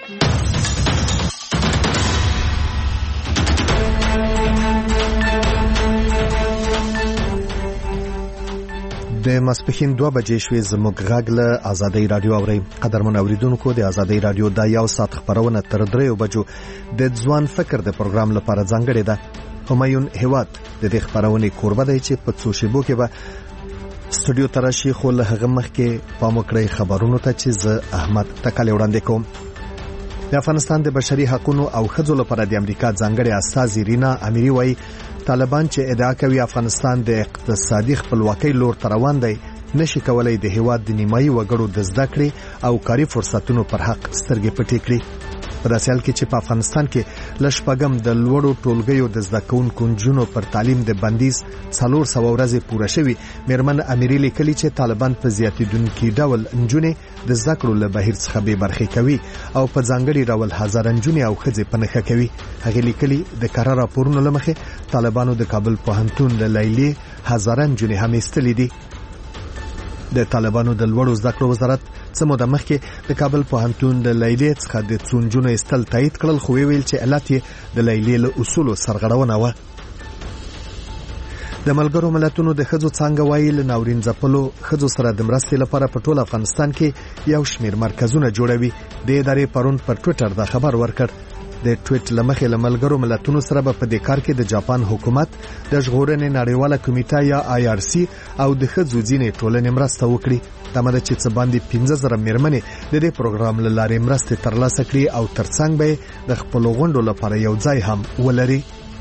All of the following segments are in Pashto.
د ماسپښین 2 بجې شوې زموږ غږ له آزادۍ رادیو اورئ. قدرمن اوریدونکو، د آزادۍ رادیو د یو ساعت خبرونه تر 3 بجو د ځوان فکر د پروګرام لپاره ځانګړې ده. همایون هیواد د دې خبرونې کوربه دی چې په څو شیبو کې به سټوډیو ته راشي، خو له هغه مخکې پام وکړئ خبرونو ته چې زه احمد تکل وړاندې کوم. د افغانستان د بشري حقوقو او ښځو لپاره د امریکا ځانګړې استاذ رینا امیری وایي طالبان چې ادعا کوي افغانستان د اقتصادي خپلواکۍ لور ته روان دی، نشي کولای د هیواد د نیمایي وګړو د زده کړې او کاري فرصتونو پر حق سترګې پټې کړي. په داسې حال کې چې په افغانستان کې لشپږم د لوړو ټولګیو د زده کوونکو نجونو پر تعلیم د بندیز 400 ورځې پوره شوي، میرمن امیری لیکلي چې طالبان په زیاتیدونکي ډول نجونې د زده کړو له بهیر څخه بې برخې کوي او په ځانګړي ډول هزاره نجونې او ښځې په نښه کوي. هغې لیکلي د کره راپورونو له مخې طالبانو د کابل پوهنتون له لیلې هزاره نجونې هم ایستلې دي. د طالبانو د لوړو زده کړو وزارت څه موده مخکې د کابل پوهنتون د لیلې څخه د څو نجونو ایستل تایید کړل، خو ویل چې علت یې د لیلې له اصولو سرغړونه وه. د ملګرو ملتونو د ښځو څانګه وایي له ناورین ځپلو ښځو سره د مرستې لپاره په ټول افغانستان کې یو شمېر مرکزونه جوړوي. د ادارې پرون پر ټویټر دا خبر ورکړ. د ټویټ لمخې له ملګرو ملتونو سره به په دې کار کې د جاپان حکومت، د ژغورنې نړیواله کمیټه یا IRC او د ښځو ځینې ټولنې مرسته وکړي. تمه ده چې څه باندې 15,000 میرمنې د دې پروګرام له لارې مرستې ترلاسه کړي او ترڅنګ به د خپلو غونډو لپاره یو ځای هم ولري.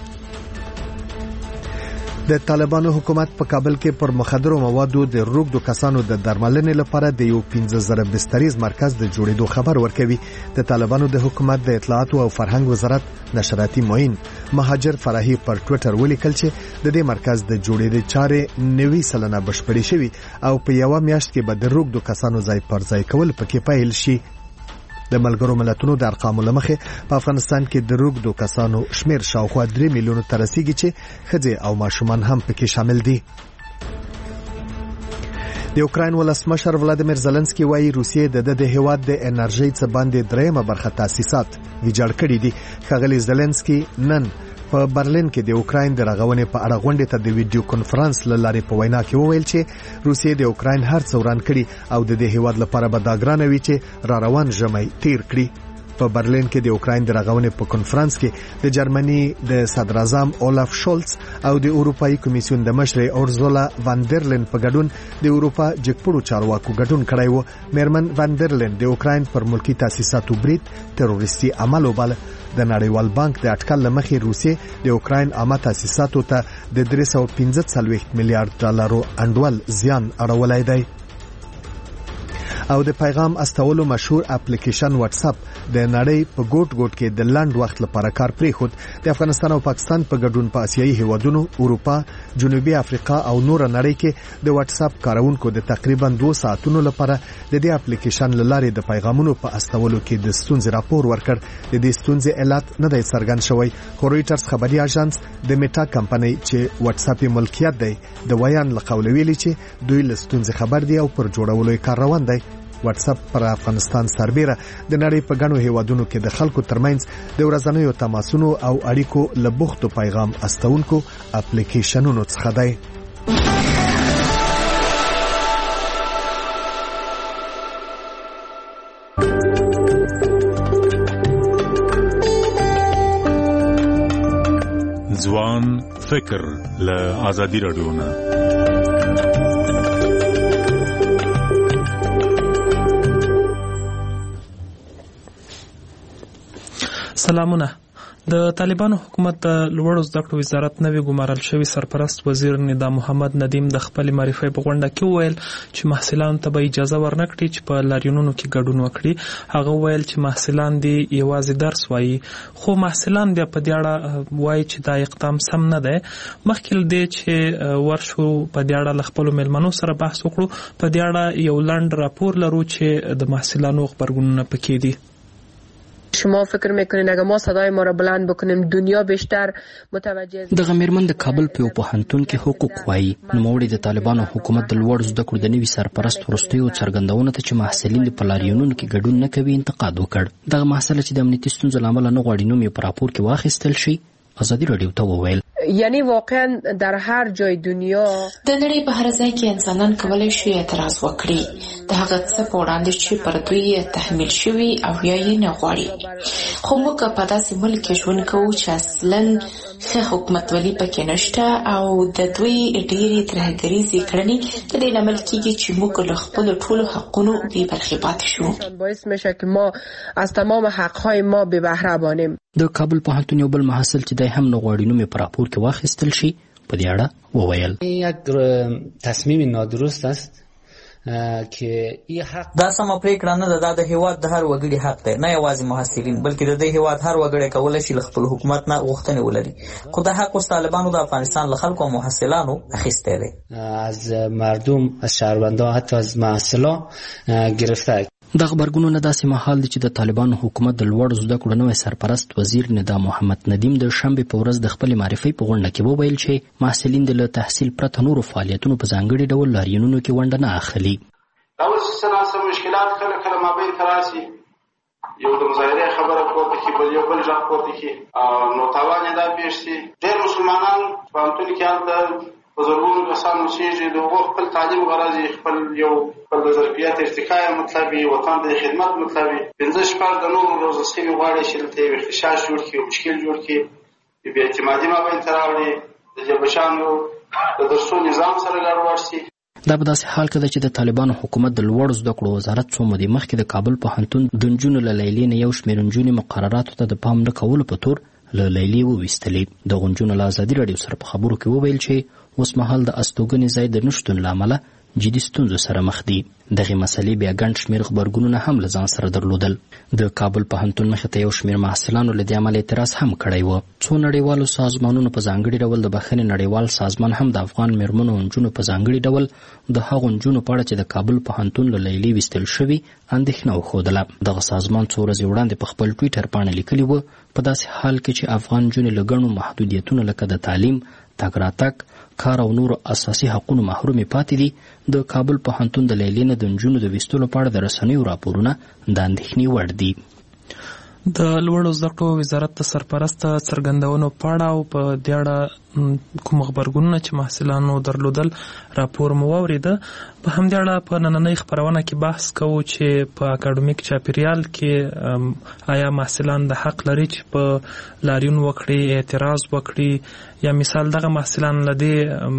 د طالبانو حکومت په کابل کې پر مخدرو موادو د روږدو کسانو د درملنې لپاره د یو 15,000 بستریز مرکز د جوړېدو خبر ورکوي. د طالبانو د حکومت د اطلاعاتو او فرهنګ وزارت نشراتي معین مهاجر فراهی پر ټویټر ولیکل چې د دې مرکز د جوړېدو چارې 90% بشپړې شوي او په یو میاشت کې به د روږدو کسانو ځای پر ځای کول پکې پیل شي. د ملګرو ملتونو د ارقامو لمخې په افغانستان کې د روږدو کسانو شمیر شاوخوا 3 میلیونو ته رسیږي چې ښځې او ماشومان هم پکې شامل دي. د اوکراین ولسمشر ولادیمیر زلنسکي وایي روسیې د هیواد د انرژۍ څخه باندې درېمه برخه تاسیسات ویجاړ کړي دي. ښاغلي زلنسکي نن په برلین کې د اوکراین د رغونې په اړه غونډې ته د ویډیو کانفرنس له لارې په وینا کې وویل چې روسیې د اوکراین هر څه وران کړي او د دې هیواد لپاره به دا ګرانه وي چې را روان ژمی تیر کړي. په برلین کې د اوکراین د رغونې په کانفرنس کې د جرمني د صدر اعظم اولاف شولز او د اروپאי کمیسیون د مشر اورزولا واندرلین په ګډون د اروپا جګپړو چارواکو ګډون کړی و. میرمن واندرلین د اوکراین پر ملکی تاسیساتو برید تروریستي عمل وباله. د نړیوال بانک د اټکل لمخې روسیې د اوکراین عامه تاسیساتو ته د 345 میلیارډ ډالرو انډول زیان اړولای دی. او د پیغام استولو مشهور اپلیکیشن واتس اپ د نړۍ په ګوټ ګوټ کې د لنډ وخت لپاره کار پریښود. د افغانستان او پاکستان په ګډون په آسیایي هیوادونو، اروپا، جنوبي افریقا او نور نړۍ کې د واتس اپ کارونکو د تقریبا 2 ساعتونو لپاره د دې اپلیکیشن لاره د پیغامونو په استولو کې د ستونزې راپور ورکړ. د دې ستونزې علت نه دی څرګند شوی، خو رويټرز خبري اژانس د میټا کمپنۍ چې واتس اپ ملکیت دی د ویان لقول ویلي چې دوی له ستونزې خبر دي او پر جوړولو یې کار روان دی. واتس اپ پر افغانستان سربېره د نړۍ په ګڼو هیوادونو کې د خلکو ترمنځ د ورځنیو تماسونو او اړیکو لبوختو پیغام استونکو اپلیکیشنونو څخه دی. ځوان فکر له آزادي رادیو نه. سلامونه. د طالبانو حکومت د لوړو زده کړو وزارت نوی ګمارل شوی سرپرست وزیر ندا محمد ندیم د خپل معرفي په غونډه کې وویل چې محصلانو ته به اجازه ورنکړي چې په لاریونونو کې ګډون وکړي. هغه وویل چې محصلان دي یوازې درس وایي، خو محصلان بیا په دې اړه وایي چې دا اقدام سم نه دی. مخکې له دې چې ورشو په دې اړه له خپلو مېلمنو سره بحث وکړو، په دې اړه یو لنډ راپور لرو چې د محصلانو خبرګونونه پکې دي. شما فکر میکنین اگر ما صدای ما را بلند بکنیم دنیا بیشتر متوجه دغه میرمن د کابل په پوهنتون کې حقوق وایي. نوموړي د طالبانو حکومت د لوړ زده کړو د نوي سرپرست وروستیو څرګندونو ته چې محصلین په لاریونونو کې ګډون نه کوي انتقاد وکړ. دغه محصله چې د امنیتي ستونزو له امله نه غواړي نوم یې په راپور کې واخیستل شي، ازادي راډیو ته وویل یعنی واقعا در هر جای دنیا د نړۍ په هر ځای کې انسانان کولی شي اعتراض وکړي د هغه څه په وړاندې چې پر دوی تحمیل شوي او یا یې نه غواړي. خو موږ په داسې ملک کې ژوند کوو چې اصلا ښه حکومتولي پکې نشته او د دوی ډېرې ترهګریزې کړنې د دې لامل کېږي چې موږ له خپلو ټولو حقونو بې برخې پاتې شو. باعث میشه که ما از تمام حقهای ما بې بهره بانیم. د کابل پوهنتون یو بل محصل چې دی هم نه غواړي نوم یې په راپور کې واخیستل شي په دې اړه وویل یک تصمیم نادرست است که دا سمه پریکړه نه ده، دا د هیواد د هر وګړي حق دی، نه یوازې محصلین بلکې د دې هیواد هر وګړی کولی شي له خپل حکومت نه غوښتنې ولري. خو دا حق اوس طالبانو د افغانستان له خلکو او محصلانو اخیستی دی، از مردم، از شهروندان، حتی از محصلان گرفته. دغه غبرګونونه داسې مهال دي چې د طالبانو حکومت د لوړ زده کړو نوی سرپرست وزیر ندا محمد ندیم د شنبې په ورځ د خپل معرفي په غونډه کې وویل چې محصلین د له تحصیل پرته نورو فعالیتونو په ځانګړي ډول لاریونونو کې ونډه نه اخلي. دا اوس څه مشکلات کله مابین تراسي یو د مظاهرې خبره پورته کی بل یو بل ځای پورته کی نو تاوان دا پیښ شي. ډېر مسلمانان په انټول کې حالت په زرګونو کسان اوسېږي د هغو خپل تعلیم غرض خپل د ظرفیت ارتقا مطلب وطن د خدمت مطلب 15 د نورو روزل شوي غواړي چې دلته یو اختشاش جوړ کړي او مشکل جوړ کړي بې اعتمادي مابین ته راوړي د جبشانو د درسو نظام سره ګډوډ شي. دا په داسې حال کې ده چې د طالبانو حکومت د لوړ زده کړو وزارت څو مودې مخکې د کابل پوهنتون د نجونو له لیلیې نه یو شمېر نجونې مقرراتو ته د پام نه کولو په تور له لیلیې وویستلې. دغو نجونو له ازادي راډیو سره په خبرو کې وویل چې اوس مهال د استوګنې ځای د نشتون له امله جدي ستونزو سره مخ دي. دغه مسلې بیا ګڼ شمېر غبرګونونه هم له ځان سره درلودل. د کابل پوهنتون مخې ته یو شمېر محصلانو له دې امله اعتراض هم کړی و. څو نړیوالو سازمانونو په ځانګړي ډول د بخښنې نړیوال سازمان هم د افغان میرمنو او نجونو په ځانګړي ډول د هغو نجونو په اړه چې د کابل پوهنتون له لیلیې ویستل شوي اندېښنه وښودله. دغه سازمان څو ورځې وړاندې په خپل ټویټر پاڼه لیکلي و په داسې حال کې چې افغان نجونې له ګڼو محدودیتونو لکه د تعلیم، تګ راتګ، کار او نورو اساسي حقونو محرومې پاتې دي، د کابل پوهنتون د لیلیې نه د نجونو د ویستلو په اړه د رسنیو راپورونه د اندېښنې وړ دي. د لوړو زده کړو وزارت د سرپرست څرګندونو په اړه او په دې اړه کوم غبرګونونه چې محصلانو درلودل راپور مو واورېده. په همدې اړه په نننۍ خپرونه کې بحث کوو چې په اکاډمیک چاپیریال کې آیا محصلان د حق لري چې په لاریون وکړي، اعتراض وکړي، یا مثال دغه محصلان له دې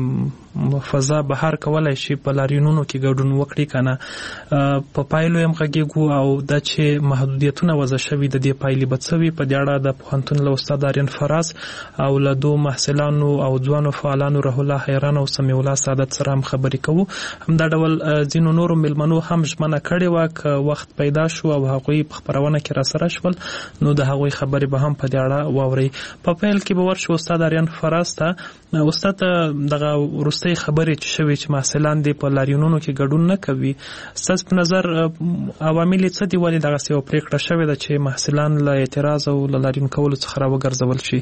فضا بهر کولی شي په لاریونونو کې ګډون وکړي که نه. په پایلو یې هم غږیږو او دا چې محدودیتونه وضع شوي د دې پایلې به څه وي. په دې اړه د پوهنتون له استاد آرین فراز او له دوو محصلانو او ځوانو فعالانو رح الله حیران او سمیع الله سعادت سره هم خبرې کوو. همدا ډول ځینو نورو مېلمنو هم ژمنه کړې وه که وخت پیدا شو او هغوی په خپرونه کې راسره شول نو د هغوی خبرې به هم په دې اړه واورئ. په پیل کې به ورشو استاد آرین فراز ته. استاد دغه وروستۍ خبرې چې شوې چې محصلان دې په لاریونونو کې ګډون نه کوي، ستاسو په نظر عوامل یې څه دي؟ ولې دغسې یوه پرېکړه شوې ده چې محصلان له اعتراض او له لاریون کولو څخه راوګرځول شي؟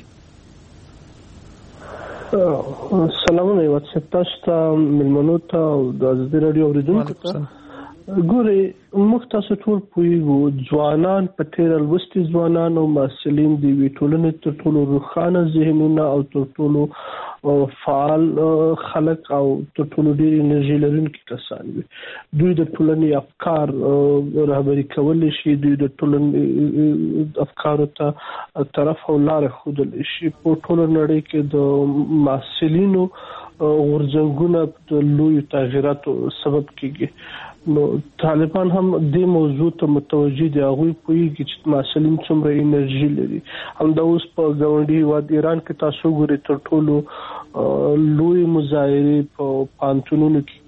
سلامونه واتساپ تاسو ته، مېلمنو ته او د ازادي راډیو اورېدونکو ته. ګورئ موږ تاسو ټول پوهېږو ځوانان په تېره لوستي ځوانان او محصلین د یوې ټولنې تر ټولو روښانه ذهنونه او تر ټولو فعال خلک او تر ټولو ډېر انرژي لرونکي کسان وي. دوی د ټولنې افکار رهبري کولی شي، دوی د ټولنې افکارو ته طرف او لاره ښودلی شي. په ټوله نړۍ کې د محصلینو غورځنګونه د لویو تغییراتو سبب کېږي. نو طالبان هم دې موضوع ته متوجه دي. هغوی پوهېږي چې محصلین څومره انرژي لري. همدا اوس په ګاونډي هېواد ایران کې تاسو ګورئ تر ټولو لوی مظاهرې په پوهنتونونو کې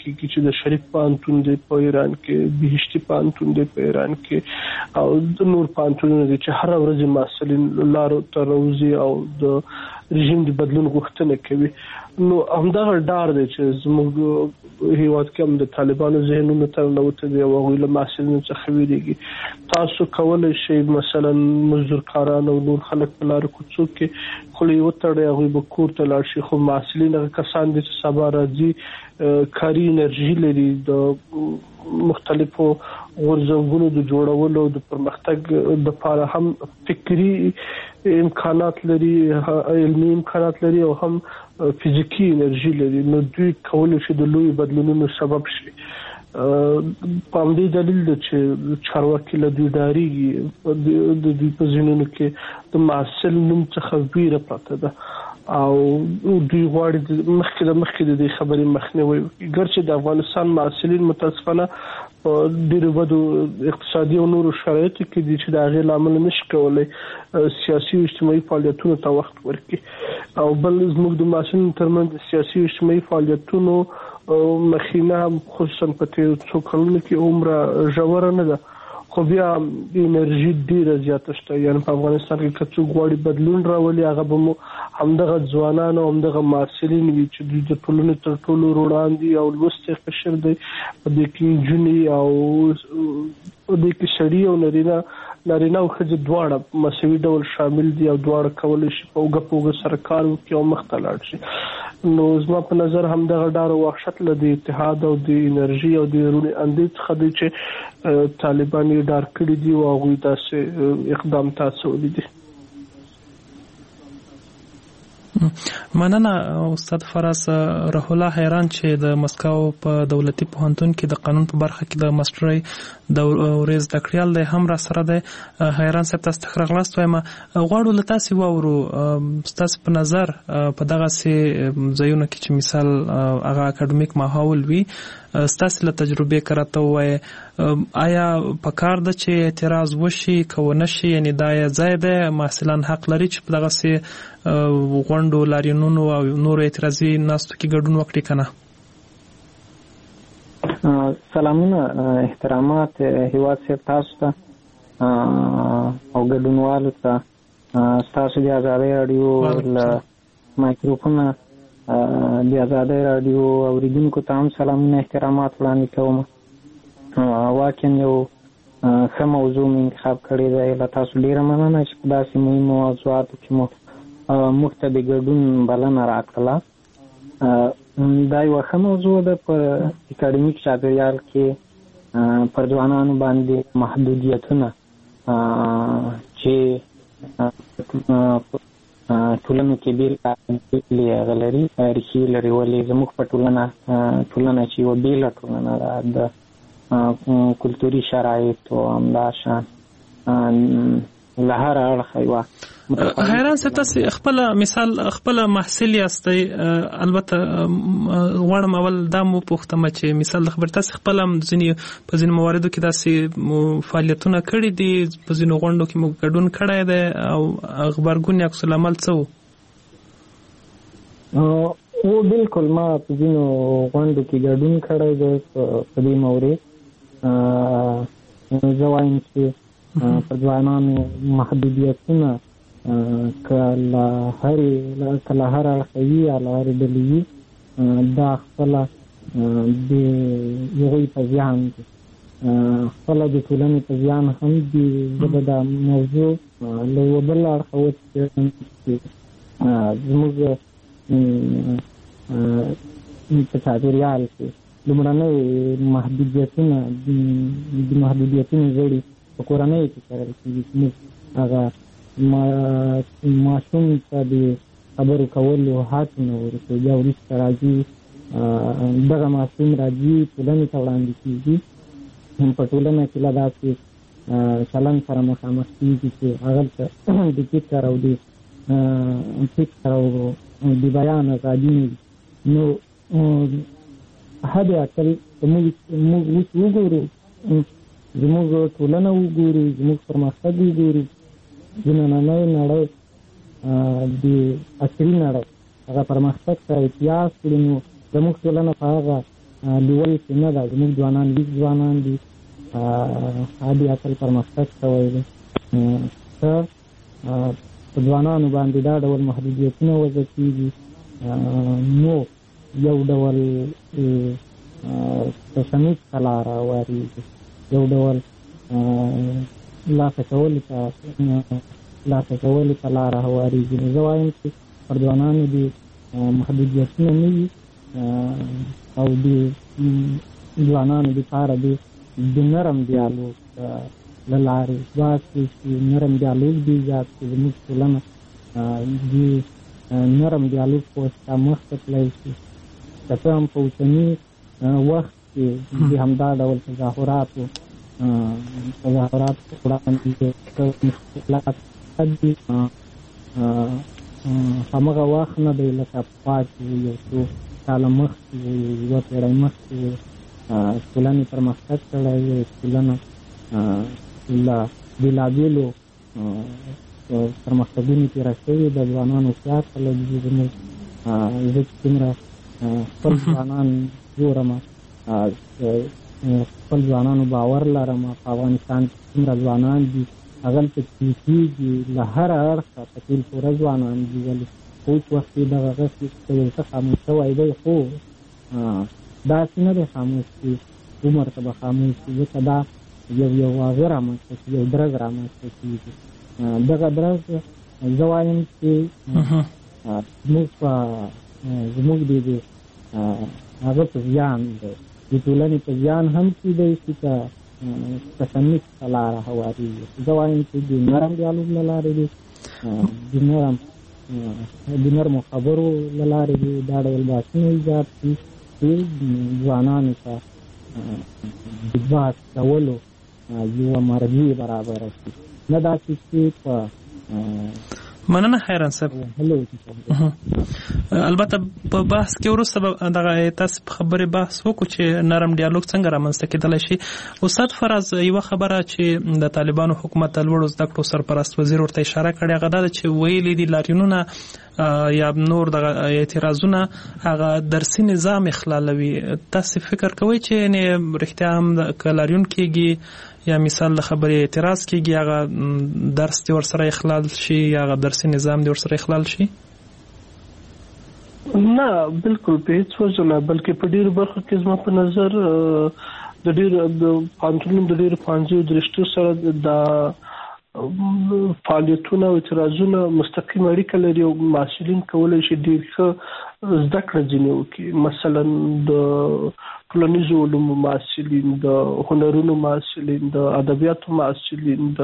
کېږي چې د شریف پوهنتون دی په ایران کې، بهشتي پوهنتون دی په ایران کې، او د نور پوهنتونونه دي چې هر ورځ محصلین لارو ته راوځي او د رژیم د بدلون غوښتنه کوي. نو همدغه ډار دی چې زموږ هیواد کې هم د طالبانو ذهنونو ته ننوتې دي او هغوی له محصلینو څخه ویریږي. تاسو کولی شئ مثلا مزدورکاران او نور خلک په لارو کوڅو کې خولې وتړئ، هغوی به کور ته لاړ شي، خو محصلین هغه کسان دي چې سبا راځي، کاري انرژي لري، د مختلفو غورځنګونو د جوړولو د پرمختګ لپاره هم فکری امکانات لري، علمي امکانات لري او هم فزیکی انرژي لري. نو دوی کولی شي د لوی بدلونونو سبب شي. په همدې دلیل ده چې چارواکي له دوی ډارېږي. د دوی په ذهنونو کې د محصل نوم څخه ویره پرته ده او دوی غواړي مخکې د دې خبرې مخنیوي وکړي. ګرچې د افغانستان محصلین متاسفانه په ډېرو بدو اقتصادي او نورو شرایطو کې دي چې د هغې له امله نشي کولی سیاسي او اجتماعي فعالیتونو ته وخت ورکړي. او بل زموږ د محصلینو ترمنځ د سیاسي او اجتماعي فعالیتونو مخینه خصوصا په تېرو څو کلونو کې عمره ژوره نه ده، خو بیا انرژي ډېره زیاته شته. یعنې په افغانستان کې که څوک غواړي بدلون راولي، هغه به مو همدغه ځوانان او همدغه محصلین وي چې دوی د ټولنې تر ټولو وړاندې او لوستی قشر دی. په دې کې نجونې او په دې کې سړي او نارینه او ښځې دواړه مساوي ډول شامل دي او دواړه کولی شي په اوږه سره کار وکړي او مخته لاړ شي. نو زما په نظر همدغه ډار او وحشت له د اتحاد او د انرژي او د روڼې اندې څخه دی چې طالبان یې ډار کړي دي او هغوی داسې اقدام ته هڅولي دي. مننه استاد فراس. روح الله حیران چې د مسکو په دولتي پوهنتون کې د قانون په برخه کې د ماسترۍ د ورځ د کړیال دی هم را سره دی. حیران صاحب تاسو ته راغلاست وایم، غواړو له تاسو واورو تاسو په نظر په دغه سي ځایونو کې چې مثال هغه اکیډمیک ماحول وي، ستاسو له تجربه کراته وای آیا په کار د چې اعتراض وشي کو نشي، یعنی دا ځای ده محصلان حق لري چې په دغه سي غونډو لارینونو او نور اعتراضي ناستو کې ګډون وکړي کنه؟ سلامونه، احترامات هیواد صاحب تاسو ته او ګډونوالو ته. تاسو د آزادۍ راډیو له مایکروفونه د آزادۍ راډیو اوریدونکو ته هم سلامونه احترامات وړاندې کوم. واقعا یو ښه موضوع مې انتخاب کړی دی. له تاسو ډېره مننه چې په داسې مهمو موضوعاتو کې مو موږ ته د ګډون بلنه راکړله. دا یوه ښه موضوع ده. په اکاډمیک چاپېریال کې پر ځوانانو باندې محدودیتونه چې ټولنو کې بیلې هغه لري، ریښې لري. ولې زموږ په ټولنه چې یوه بیله ټولنه ده د کلتوري شرایطو همداشان له هر اړخه یوه. حیران صاحب تاسو خپل مثال خپل محصل یاستئ، البته غواړم اول دا مو پوښتم چې مثال د خبر تاسو خپل هم په ځینو مواردو کې داسې فعالیتونه کړي دي، په ځینو غونډو کې مو ګډون کړی دی او غبرګون عکس العمل څه و؟ او بالکل ما په ځینو غونډو کې ګډون کړی دی. په دې مورد زه وایم چې په ځوانانو محدودیتونه که له هر اړخه وي یا له هرې ډلې وي، دا خپله د هغوی په زیان دي، خپله د ټولنې په زیان هم دي. زه به دا موضوع له یوه بل اړخه وڅېړم چې زموږ په چاپېریال کې لومړنۍ محدودیتونه د محدودیتونو زړي په کورنیو کې کرل کېږي. موږ هغه ماشوم ته د خبرو کولو حق نه ورکوي، بیا وروسته راځي دغه ماشوم راځي ټولنې ته وړاندې کېږي، په ټولنه کې له داسې چلند سره مخامخ کېږي چې هغلته د فکر او د بیان ازادي نه وي. نو حد اقل موږ اوس وګورو، زموږ ټولنه وګورو، زموږ پرمختګ وګورو، د نننۍ نړۍ د عصري نړۍ هغه پرمختګ سره اتیاس کړي، نو زموږ ټولنه په هغه لیول کې نه ده. زموږ ځوانان ویښ ځوانان دي، عادي عقل پرمختګ کوی دی. که په ځوانانو باندې دا ډول محدودیتونه وضع کېږي نو یو ډول تشنج ته لاره واریږي، یو ډول لاسه کولو ته لاره هواریږي. نو زه وایم چې پر ځوانانو دې محدودیتونه نه وي او د ځوانانو دپاره د نرم دیالوګ له لارې ځواک شي، نرم دیالوګ دې ایجاد کړي. زموږ ټولنه د نرم دیالوګ په واسطه مخته تللی شي. که څه هم په اوسني وخت کې د همدا ډول تظاهراتو په وړاندې مشکلات دي، همغه وخت نه دی لکه پخوا چې یو څو کاله مخکې یوه پېړۍ مخکې ټولنې پرمختګ کړی وي. ټولنه له بېلابېلو پرمختګونو تېره شوې د ځوانانو هوښیار خلک دي. زموږ زه چې څومره خپل ځوانان ګورم، خپل ځوانانو باور لرم. په افغانستان کې څومره ځوانان دي هغلته کېږي له هره اړخه په ټول پوره ځوانان دي، ولې په اوس وخت کې دغه غږ که یو څه خاموش شوی دی خو داسې نه دی خاموش چې عمر ته به خاموش شي، ځکه دا یو هغه رامنځته کېږي، یو درز رامنځته کېږي. دغه درز زه وایم چې زموږ د هغه په زیان دی، د ټولنې په زیان هم کېدی شي که تشنج ته لاره هواریږي. زه وایم چې د نرم دیالوګ له لارې دی، د نرمو خبرو له لارې دی دا ډول بحثونه ایجاد شي چې ځوانانو ته د بحث کولو یوه مرجع برابره شي، نه داسې چې په مننه حیران صاحب. البته په بحث کې وروسته دغه تاسو په خبرې بحث وکړو چې نرم ډیالوګ څنګه رامنځته کېدلی شي. استاد فراز یوه خبره چې د طالبانو حکومت د لوړو زده کړو سرپرست وزیر ورته اشاره کړې هغه دا ده چې ویلي دي لاریونونه یا نور دغه اعتراضونه هغه درسي نظام اخلالوي. تاسو فکر کوئ چې رښتیا هم که لاریون کېږي یا مثال د خبرې اعتراض کېږي هغه درس دې ورسره اخلال شي یا هغه درسي نظام دې ورسره اخلال شي؟ نه بالکل په هیڅ وجه نه، بلکې په ډیرو برخو کې زما په نظر د ډیرو پوهنتونونو د ډیرو پوهنځیو درشتو سره د فعالیتونه او اعتراضونه مستقیم اړیکه لري او محصلین کولی شي ډیر ښه زده کړه ځینې وکړي. مثلا د ټولنیزو علومو محصلین، د هنرونو محصلین، د ادبیاتو محصلین، د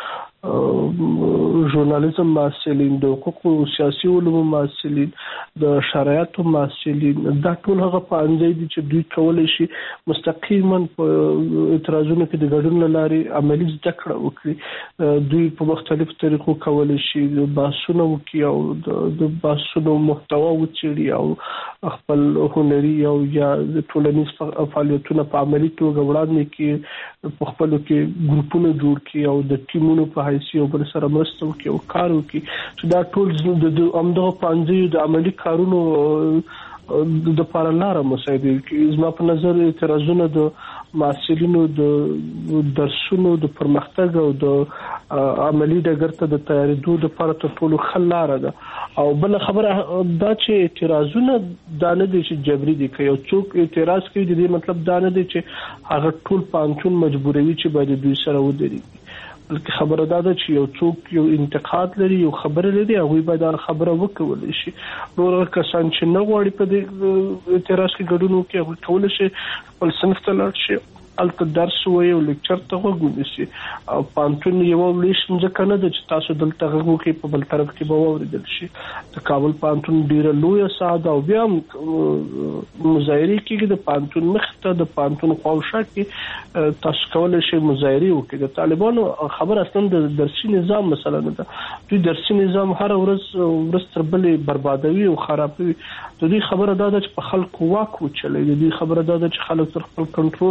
ژورنالیزم محصلین، د حقوقو سیاسي علومو محصلین، د شرایطو محصلین، دا ټول هغه پوهنځي دي چې دوی کولی شي مستقیما په اعتراضونو کې د ګډون له لارې عملي زده کړه وکړي. دوی په مختلفو طریقو کولی شي بحثونه وکړي او د بحثونو محتوا وڅېړي او خپل هنري او یا ټولنیز فعالیتونه په عملي توګه وړاندې کړي، په خپلو کې ګروپونه جوړ کړي او د ټیمونو په حیث یو بل سره مرسته وکړي او کار وکړي. چې دا ټول د همدغه پوهنځیو د عملي کارونو د لپاره لاره مساعدوي. زما په نظر اعتراضونه د محصلینو د درسونو د پرمختګ او د عملي ډګر ته د تیارېدو لپاره تر ټولو ښه لاره ده. او بل خبره دا چې اعتراضونه دا نه دي چې جبري دي، که یو څوک اعتراض کوي د دې مطلب دا نه دی چې هغه ټول پوهنتون مجبوروي چې باید دوی سره ودرېږي، بلکې خبره دا ده چې یو څوک یو انتقاد لري، یو خبره لري، هغوی باید دا خبره وکولی شي. نور کسان چې نه غواړي په دې اعتراض کې ګډون وکړي هغوی کولی شي خپل صنف ته لاړ شي، هلته درس ووایي او لیکچر ته غوږ ونیسي. او پوهنتون یوه لوی ځمکه نه ده چې تاسو دلته غږ وکړئ په بل طرف کې به واورېدل شي. د کابل پوهنتون ډېره لویه ساحه ده او بیا هم مظاهرې کېږي د پوهنتون مخې ته، د پوهنتون خواوشا کې تاسو کولی شئ مظاهرې وکړئ. د طالبانو خبر اصلا د درسي نظام مسله نه ده، دوی درسي نظام هره ورځ تر بلې بربادوي او خرابوي. د دوی خبره دا ده چې په خلکو واک وچلوي، د دوی خبره دا ده چې خلک تر خپل کنټرول لاندې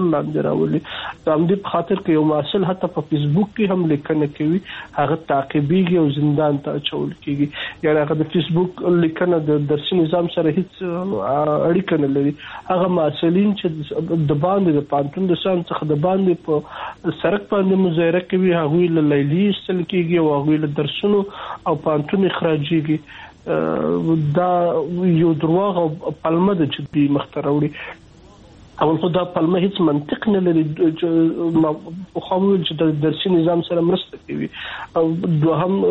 راولي. د همدې په خاطر کې یو محصل حتی په فیسبوک کې هم لیکنه کوي هغه تعقیبېږي او زندان ته اچول کېږي. یعنې هغه د فیسبوک لیکنه د درسي نظام سره هیڅ اړیکه نه لري. هغه محصلین چې د باندې د پانتون د سان څخه د باندې په سرک باندې مظاهره کوي هغوی له لیلي ایستل کېږي او هغوی له درسونو او پانتون اخراجېږي. دا یو درواغ او پلمه ده چې دوی مخته راوړي. اول خو دا پلمه هیڅ منطق نه لري چې خو ویل چې د درسي نظام سره مرسته کوي. او دوهم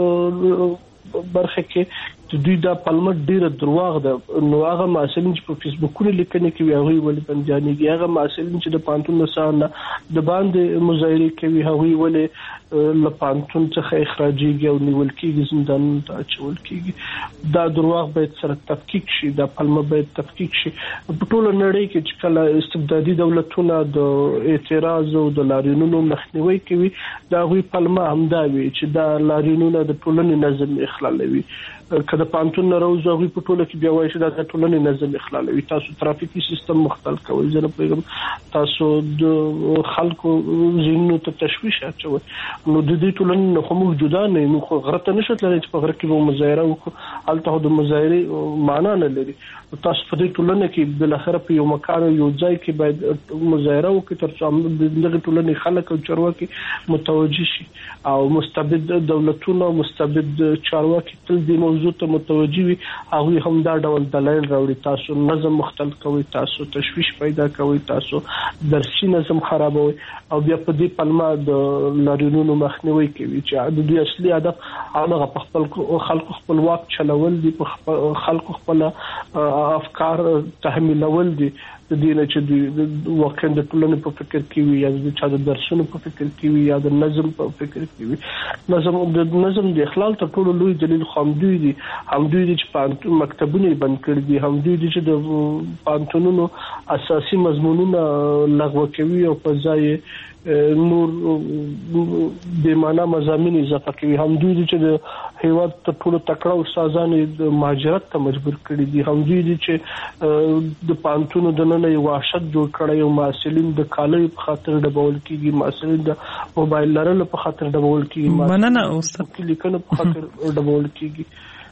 برخه کې چې دوی دا پلمه ډیره درواغ ده. نو هغه محصلین چې په فیسبوکونو لیکنې کوي هغوی ولې بندیانېږي؟ هغه محصلین چې د پانتون نسان د باندې مظاهرې کوي هغوی ولې له پانتون څخه اخراجېږي او نیول کېږي زندانونو ته اچول کېږي؟ دا درواغ باید سره تفکیک شي. دا پلمه باید تفکیک شي. په ټوله نړۍ کې چې کله استبدادي دولتونه د اعتراض او د لاریونونو مخنیوي کوي دا هغوی پلمه همدا وي چې دا لاریونونه د ټولنې نظم اخلالوي. که د پانتون نه راوځو هغوی په ټوله کې بیا وایي چې دا د ټولنې نظم اخلالوي. تاسو ترافیکي سیستم مختل کوئ، زه نه پوهېږم تاسو د خلکو ذهنونو ته تشویش اچوئ. نو د دې ټولنې نه خو موږ جدا نه یو. موږ خو غره ته نشو تللی چې په غره کې به مظاهره وکړو. هلته خو د مظاهرې معنا نه لري. تاسو په دې ټولنه کې بالاخره په یو مکان او یو ځای کې باید مظاهره وکړي تر څو دغه ټولنې خلک او چارواکي متوجه شي. او مستبد دولتونه او مستبد چارواکي تل دې موضوع ته متوجه وي. هغوی هم دا ډول دلایل راوړي تاسو نظم مختل کوئ، تاسو تشویش پیدا کوئ، تاسو درسي نظم خرابوئ او بیا په دې پلمه د لاریونونو مخنیوي کوي چې د دوی اصلي هدف هغه په خپل خلکو خپلواک چلول دي، په خلکو خپل افکار تحمیلول دي. د دې نه چې د واقعا د ټولنې په فکر کې وي یا د چا د درسونو په فکر کې وي یا د نظم په فکر کې وي. نظم د اخلال تر ټولو لوی دلیل خو همدوی دي چې پانتون مکتبونه بند کړي دي، همدوی دي چې د پانتونونو اساسي مضمونونه لغوه کوي او په ځای نور بې معنا مضامین اضافه کوي. همدوی دي چې د هیواد تر ټولو تکړه استادان د مهاجرت ته مجبور کړي دي. همدوی دي چې د پانتونو دننه یو وحشت جوړ کړی او محصلین د کالیو په خاطر ډبول کېږي، محصلین د موبایل لرلو په خاطر ډبول کېږي، مننه استاد لیکنو په خاطر ډبول کېږي.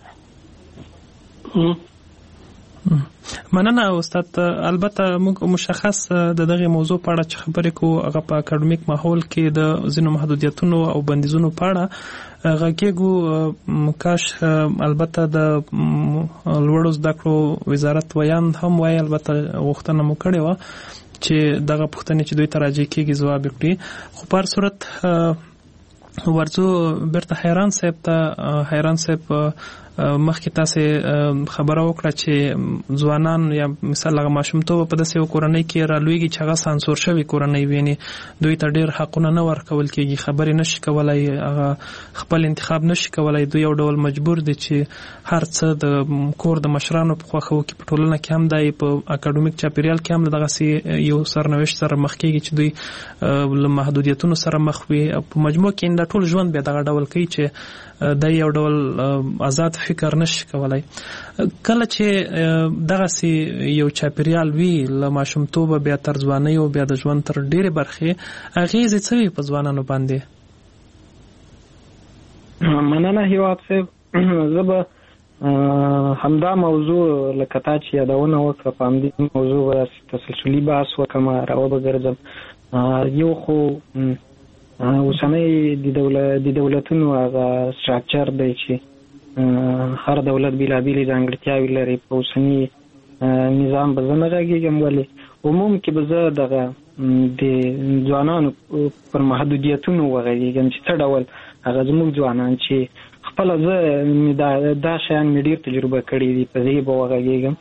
مننه استاد. البته موږ مشخص د دغه موضوع په اړه چې خبرې کوو هغه په اکاډمیک ماحول کې د ځینو محدودیتونو او بندیزونو په اړه غږیږو. کاش البته د لوړو زده کړو وزارت ویان هم وایي، البته غوښتنه مو کړې وه چې دغه پوښتنې چې دوی ته راجع کېږي ځواب کړي. خو په هر صورت ورځو بیرته حیران صاحب مخکې تاسې خبره وکړه چې ځوانان یا مثال هغه ماشومتوب په داسې یو کورنۍ کې رالویږي چې هغه سانسور شوي کورنۍ وي، دوی ته ډېر حقونه نه ورکول کېږي، خبرې نشي کولی، هغه خپل انتخاب نشي کولی. دوی یو ډول مجبور دي چې هر څه د کور د مشرانو په خوښه وکړي. په ټولنه کې هم دی، په اکاډمیک چاپیریال کې هم دغسې یو سرنوشت سره مخ کېږي چې دوی له محدودیتونو سره مخ وي. په مجموع کې دا ټول ژوند بیا دغه ډول کوي چې دا یو ډول آزاد فکر نشي کولای. کله چې دغسې یو چاپیریال وي له ماشومتوبه بیا تر ځوانۍ او بیا د ژوند تر ډېرې برخې اغېزې څه وي په ځوانانو باندې؟ مننه هیواد صاحب. زه به همدا موضوع لکه تا چې یادونه وکړه په همدې موضوع به تسلسلي بحث وکړم، راوبګرځم. یو خو اوسنۍ د دولتونو هغه سټراکچر دی چې هر دولت بېلابېلې ځانګړتیاوې لري. په اوسني نظام به زه نه غږېږم، ولې عموم کې به زه دغه د ځوانانو پر محدودیتونو وغږېږم چې څه ډول هغه زموږ ځوانان چې خپله زه دا شیان مې ډېر تجربه کړي دي، په دې به وغږېږم.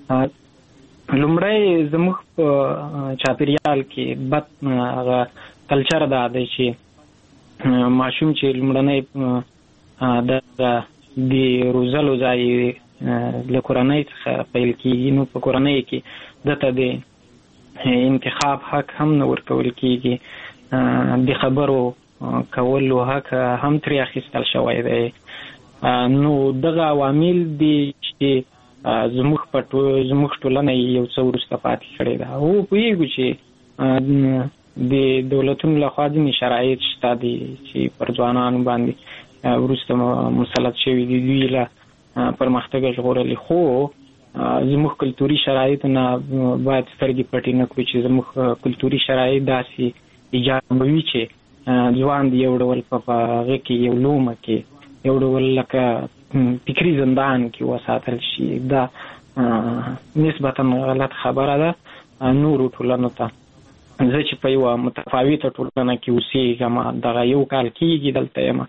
لومړی زموږ په چاپېریال کې بد هغه کلچر دا دی چې ماشوم چې لومړنی د روزلو ځای له کورنۍ څخه پیل کېږي، نو په کورنۍ کې دته د انتخاب حق هم نه ورکول کېږي، د خبرو کولو حق هم ترې اخیستل شوی دی. نو دغه عوامل دي چې زموږ ټولنه یو څه وروسته پاتې کړې ده. او پوهېږو چې د دولتونو لخوا ځینې شرایط شته دي چې پر ځوانانو باندې وروسته مسلط شوي دي، دوی له پرمختګ ژغورلي، خو زموږ کلتوري شرایط نه باید سترګې پټې نه کړو چې زموږ کلتوري شرایط داسې ایجابوي چې ځوان د یو ډول په هغه کې یو لومه کې یو ډول لکه فکري زندان کې وساتل شي. دا نسبتا غلط خبره ده نورو ټولنو ته. زه چې په یوه متفاوته ټولنه کې اوسېږم، دغه یو کال کېږي دلته یم،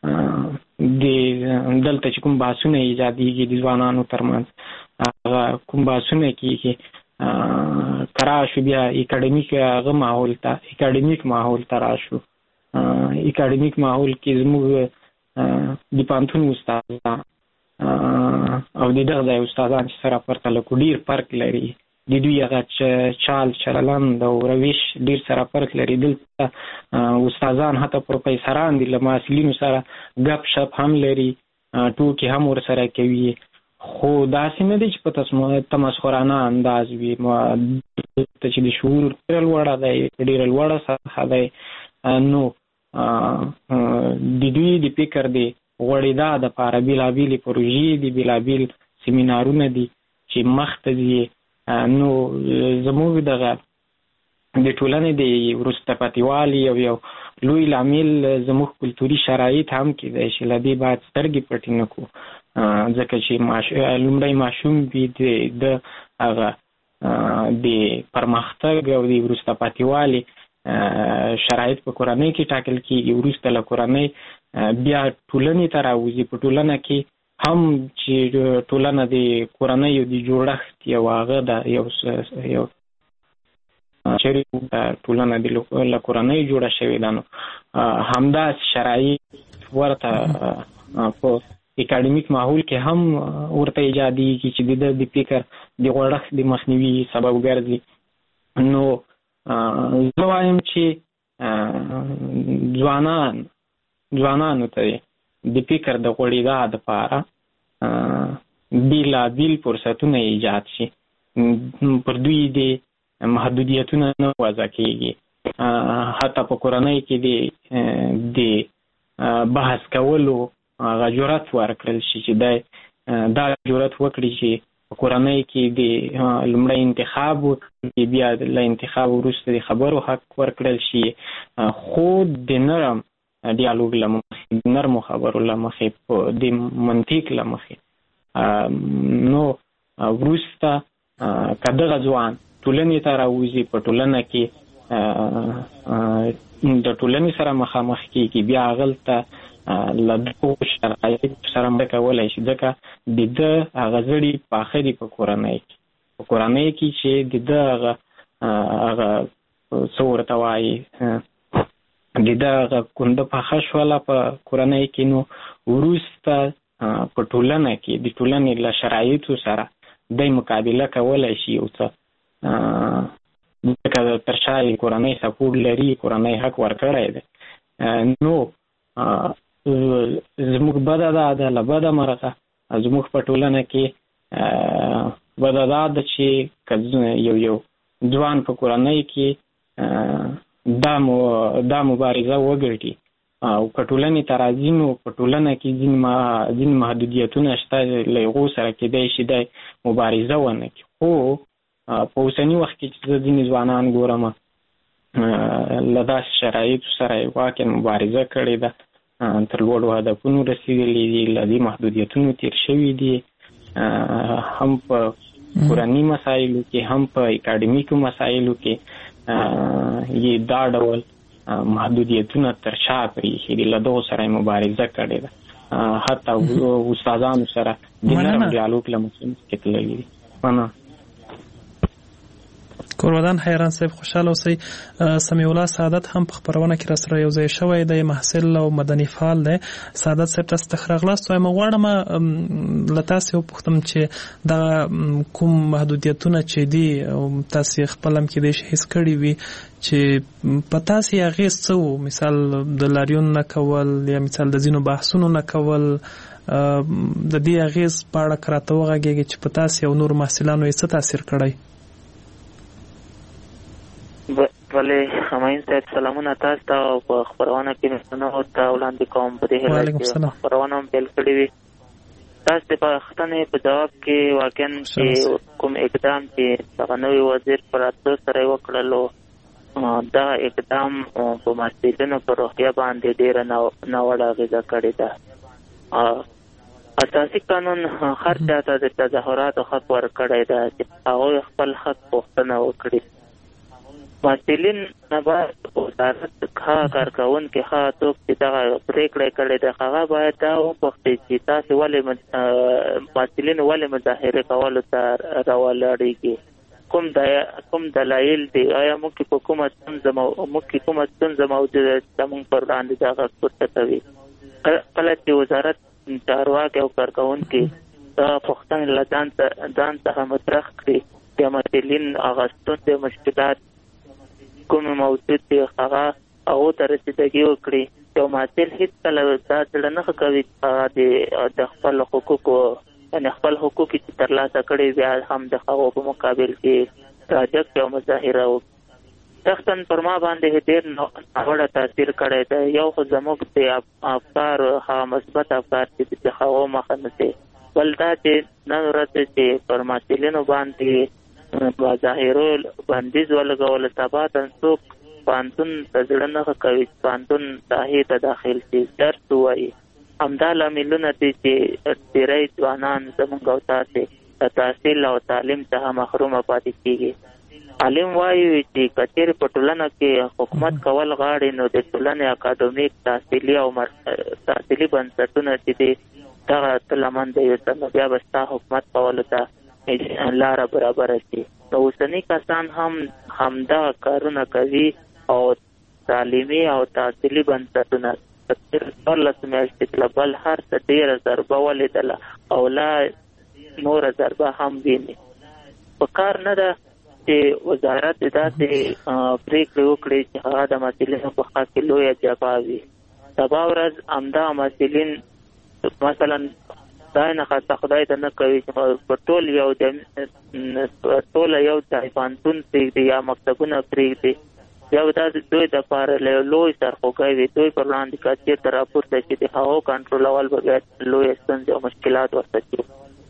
دلته چې کوم بحثونه ایجادېږي د ځوانانو ترمنځ، هغه کوم بحثونه کېږي که راشو بیا اکاډمیک هغه ماحول ته، اکاډمیک ماحول ته راشو. اکاډمیک ماحول کې زموږ د پوهنتون استادان او د دغه ځای استادان چې سره پرتله کړو ډېر فرق لري، د دوی هغه چال چلند او روش ډېر سره فرق لري. دلته استادان حتی پروفیسران دي له محصلینو سره ګپ شپ هم لري، ټوکې هم ورسره کوي، خو داسې نه دی چې په تمسخرانه انداز وي. دلته چې د شعور ډېره لوړه دی، ډېره لوړه سطحه دی، نو د دوی د فکر د غوړېدا دپاره بېلابېلې پروژې دي، بېلابېل سیمینارونه دي چې مخته ځي. نو زموږ دغه د ټولنې د وروسته پاتې والي یو لوی لامل زموږ کلتوري شرایط هم کېدای شي. له دې باید سترګې پټې نه کړو، ځکه چې لومړی ماشوم وي د هغه د پرمختګ او د وروسته پاتې والي شرایط په کورنۍ کې ټاکل کېږي، وروسته له کورنۍ بیا ټولنې ته راوځي. په ټولنه کې هم چې ټولنه د کورنیو د جوړښت یو هغه ده، یو ټولنه له کورنۍ جوړه شوې ده، نو همداسې شرایط ورته په اکاډمیک ماحول کې هم ورته ایجادېږي چې د فکر د غوړښت د مخنیوي سبب ګرځي. نو زه وایم چې ځوانانو ته د فکر د غوړېدا دپاره بېلابېل فرصتونه ایجاد شي، پر دوی د محدودیتونه نه وضع کېږي. حتی په کورنۍ کې د بحث کولو هغه جرأت ورکړل شي چې دا جرأت وکړي چې په کورنۍ کې د لومړی انتخاب وکړي، بیا له انتخاب وروسته د خبرو حق ورکړل شي، خو د نرم ډیالوګ له مخې، د نرمو خبرو له مخې، د منطق له مخې. نو وروسته که دغه ځوان ټولنې ته راوځي، په ټولنه کې د ټولنې سره مخامخ کېږي، بیا هغلته له دغو شرایطو سره مړه کولی شي، ځکه د ده هغه زړي پاخه دي په کورنۍ کې، په کورنۍ کې چې د ده هغه څه ورته وایي د ده هغه کنده پاخه شوله په کورنۍ کې، نو وروسته په ټولنه کې د ټولنې له شرایطو سره دی مقابله کولی شي یو څه، ځکه تر شا یې کورنۍ سپورټ لري، کورنۍ حق ورکړی دی. نو زموږ بده دا ده، له بده مرغه زموږ په ټولنه کې بده دا ده چې که یو ځوان په کورنۍ کې دا مبارزه وګټي او که ټولنې ته راځي، نو په ټولنه کې ځینې محدودیتونه شته، له هغو سره کېدای شي دی مبارزه ونه کړي. خو په اوسني وخت کې چې زه ځینې ځوانان ګورم له داسې شرایطو سره یې واقعا مبارزه کړې ده، تر لوړو هدفونو رسېدلي دي، له دې محدودیتونو تېر شوي دي، هم په کورني مسایلو کې، هم په اکاډمیکو مسایلو کې یې دا ډول محدودیتونه تر شا پرېښي دي، له دغو سره یې مبارزه کړې ده، حتی استادانو سره د نرم ډیالوګ له مخې تللي دي. کورودان حیران صاحب خوشاله اوسئ. سمیع الله سعادت هم په خپرونه کې راسره یو ځای شوی دی، محصل او مدني فعال دی. سعادت صاحب تاسو ته ښه راغلاست. وایم غواړم له تاسې وپوښتم چې دغه کوم محدودیتونه چې دي تاسې خپل هم کېدای شي حس کړي وي چې په تاسې اغېز څه و، مثال د لاریون نه کول یا مثال د ځینو بحثونو نه کول، د دې اغېز په اړه که راته وغږېږئ چې په تاسې او نورو محصلانو یې څه تاثیر کړی؟ بله همایون صاحب سلامونه تاسو ته او په خبرونه کې مستنو ته وړاندې کوم په دې هیله چې خبرونه هم پیل کړې وي. تاسو د پښتنې په جواب کې واقعا چې کوم اقدام چې هغه نوی وزیر پر راتلو سره وکړلو دا اقدام په مسؤلینو پر روحیه باندې ډېره ناوړه اغېزه کړې ده. اساسي قانون هر چا ته د تظاهراتو حق ورکړی ده چې هغوی خپل حق پوښتنه وکړي. مسؤلین نه باید وزارت ښه کارکوونکي ښه څوک چې دغه پرېکړه کړې ده هغه باید دا وپوښتي چې تاسې ولې مسؤلین ولې مظاهرې کولو ته راولاړېږي، کوم دلایل دي، آیا موږ کې کومه ستونزه موجوده ده چې موږ پر وړاندې دا غږ پورته کوي. کله چې وزارت چارواکي او کارکوونکي دا پوښتنې له ځان څخه مطرح کړي چې مسؤلین هغه ستونزې مشکلات کوم موجود دي هغه هغو ته رسیدګي وکړي. یو مسؤل هېڅکله دا زړه نه ښه کوي د خپل حقوقو یعنې خپل حقوق چې ترلاسه کړي بیا هم د هغو په مقابل کې راجکټ او مظاهره وکړي. شخصا پر ما باندې ډېر ناوړه تاثیر کړی دی. یو خو زموږ د افکار هغه مثبت افکار چې د هغو مخه نیسي، بل دا چې نن ورځ چې پر مسؤلینو باندې مظاهرو بندیز ولګول سبا ته څوک پوهنتون ته زړه نه ښه کوي چې پوهنتون ساحې ته داخل شي درس ووایي. همدا لاملونه دي چې ډېری ځوانان زموږ او تاسې د تحصیل او تعلیم څخه محرومه پاتې کېږي. عالم وایي چې که چېرې په ټولنه کې حکومت کول غواړي نو د ټولنې اکاډمیک تحصیلي او تحصیلي بنسټونه چې دي دغه ته له منځه یوسه نو بیا به ستا حکومت کولو ته لاره برابره شي. نو اوسني کسان هم همدغه کارونه کوي او تعلیمي او تحصیلي بنسټونه 14 میاشتې بل هر څه ډېره ضربه ولیدله او لا نوره ضربه هم ویني. په کار نه ده چې وزارت داسې پرېکړې وکړي چې هغه د مسؤلینو په خوا کې لویه جفا وي. سبا ورځ همدغه مسؤلین مثلا دا نه خاصه خدای ته نه کوي چې په ټوله یو ځای پوهنتون پرېږدي یا مکتبونه پرېږدي، یو دا دوی دپاره لوی سرخوږی وي. دوی پر وړاندې که چېرته راپورته شي د هغو کنټرولول به بیا لویې ستونزې او مشکلات ورته شي.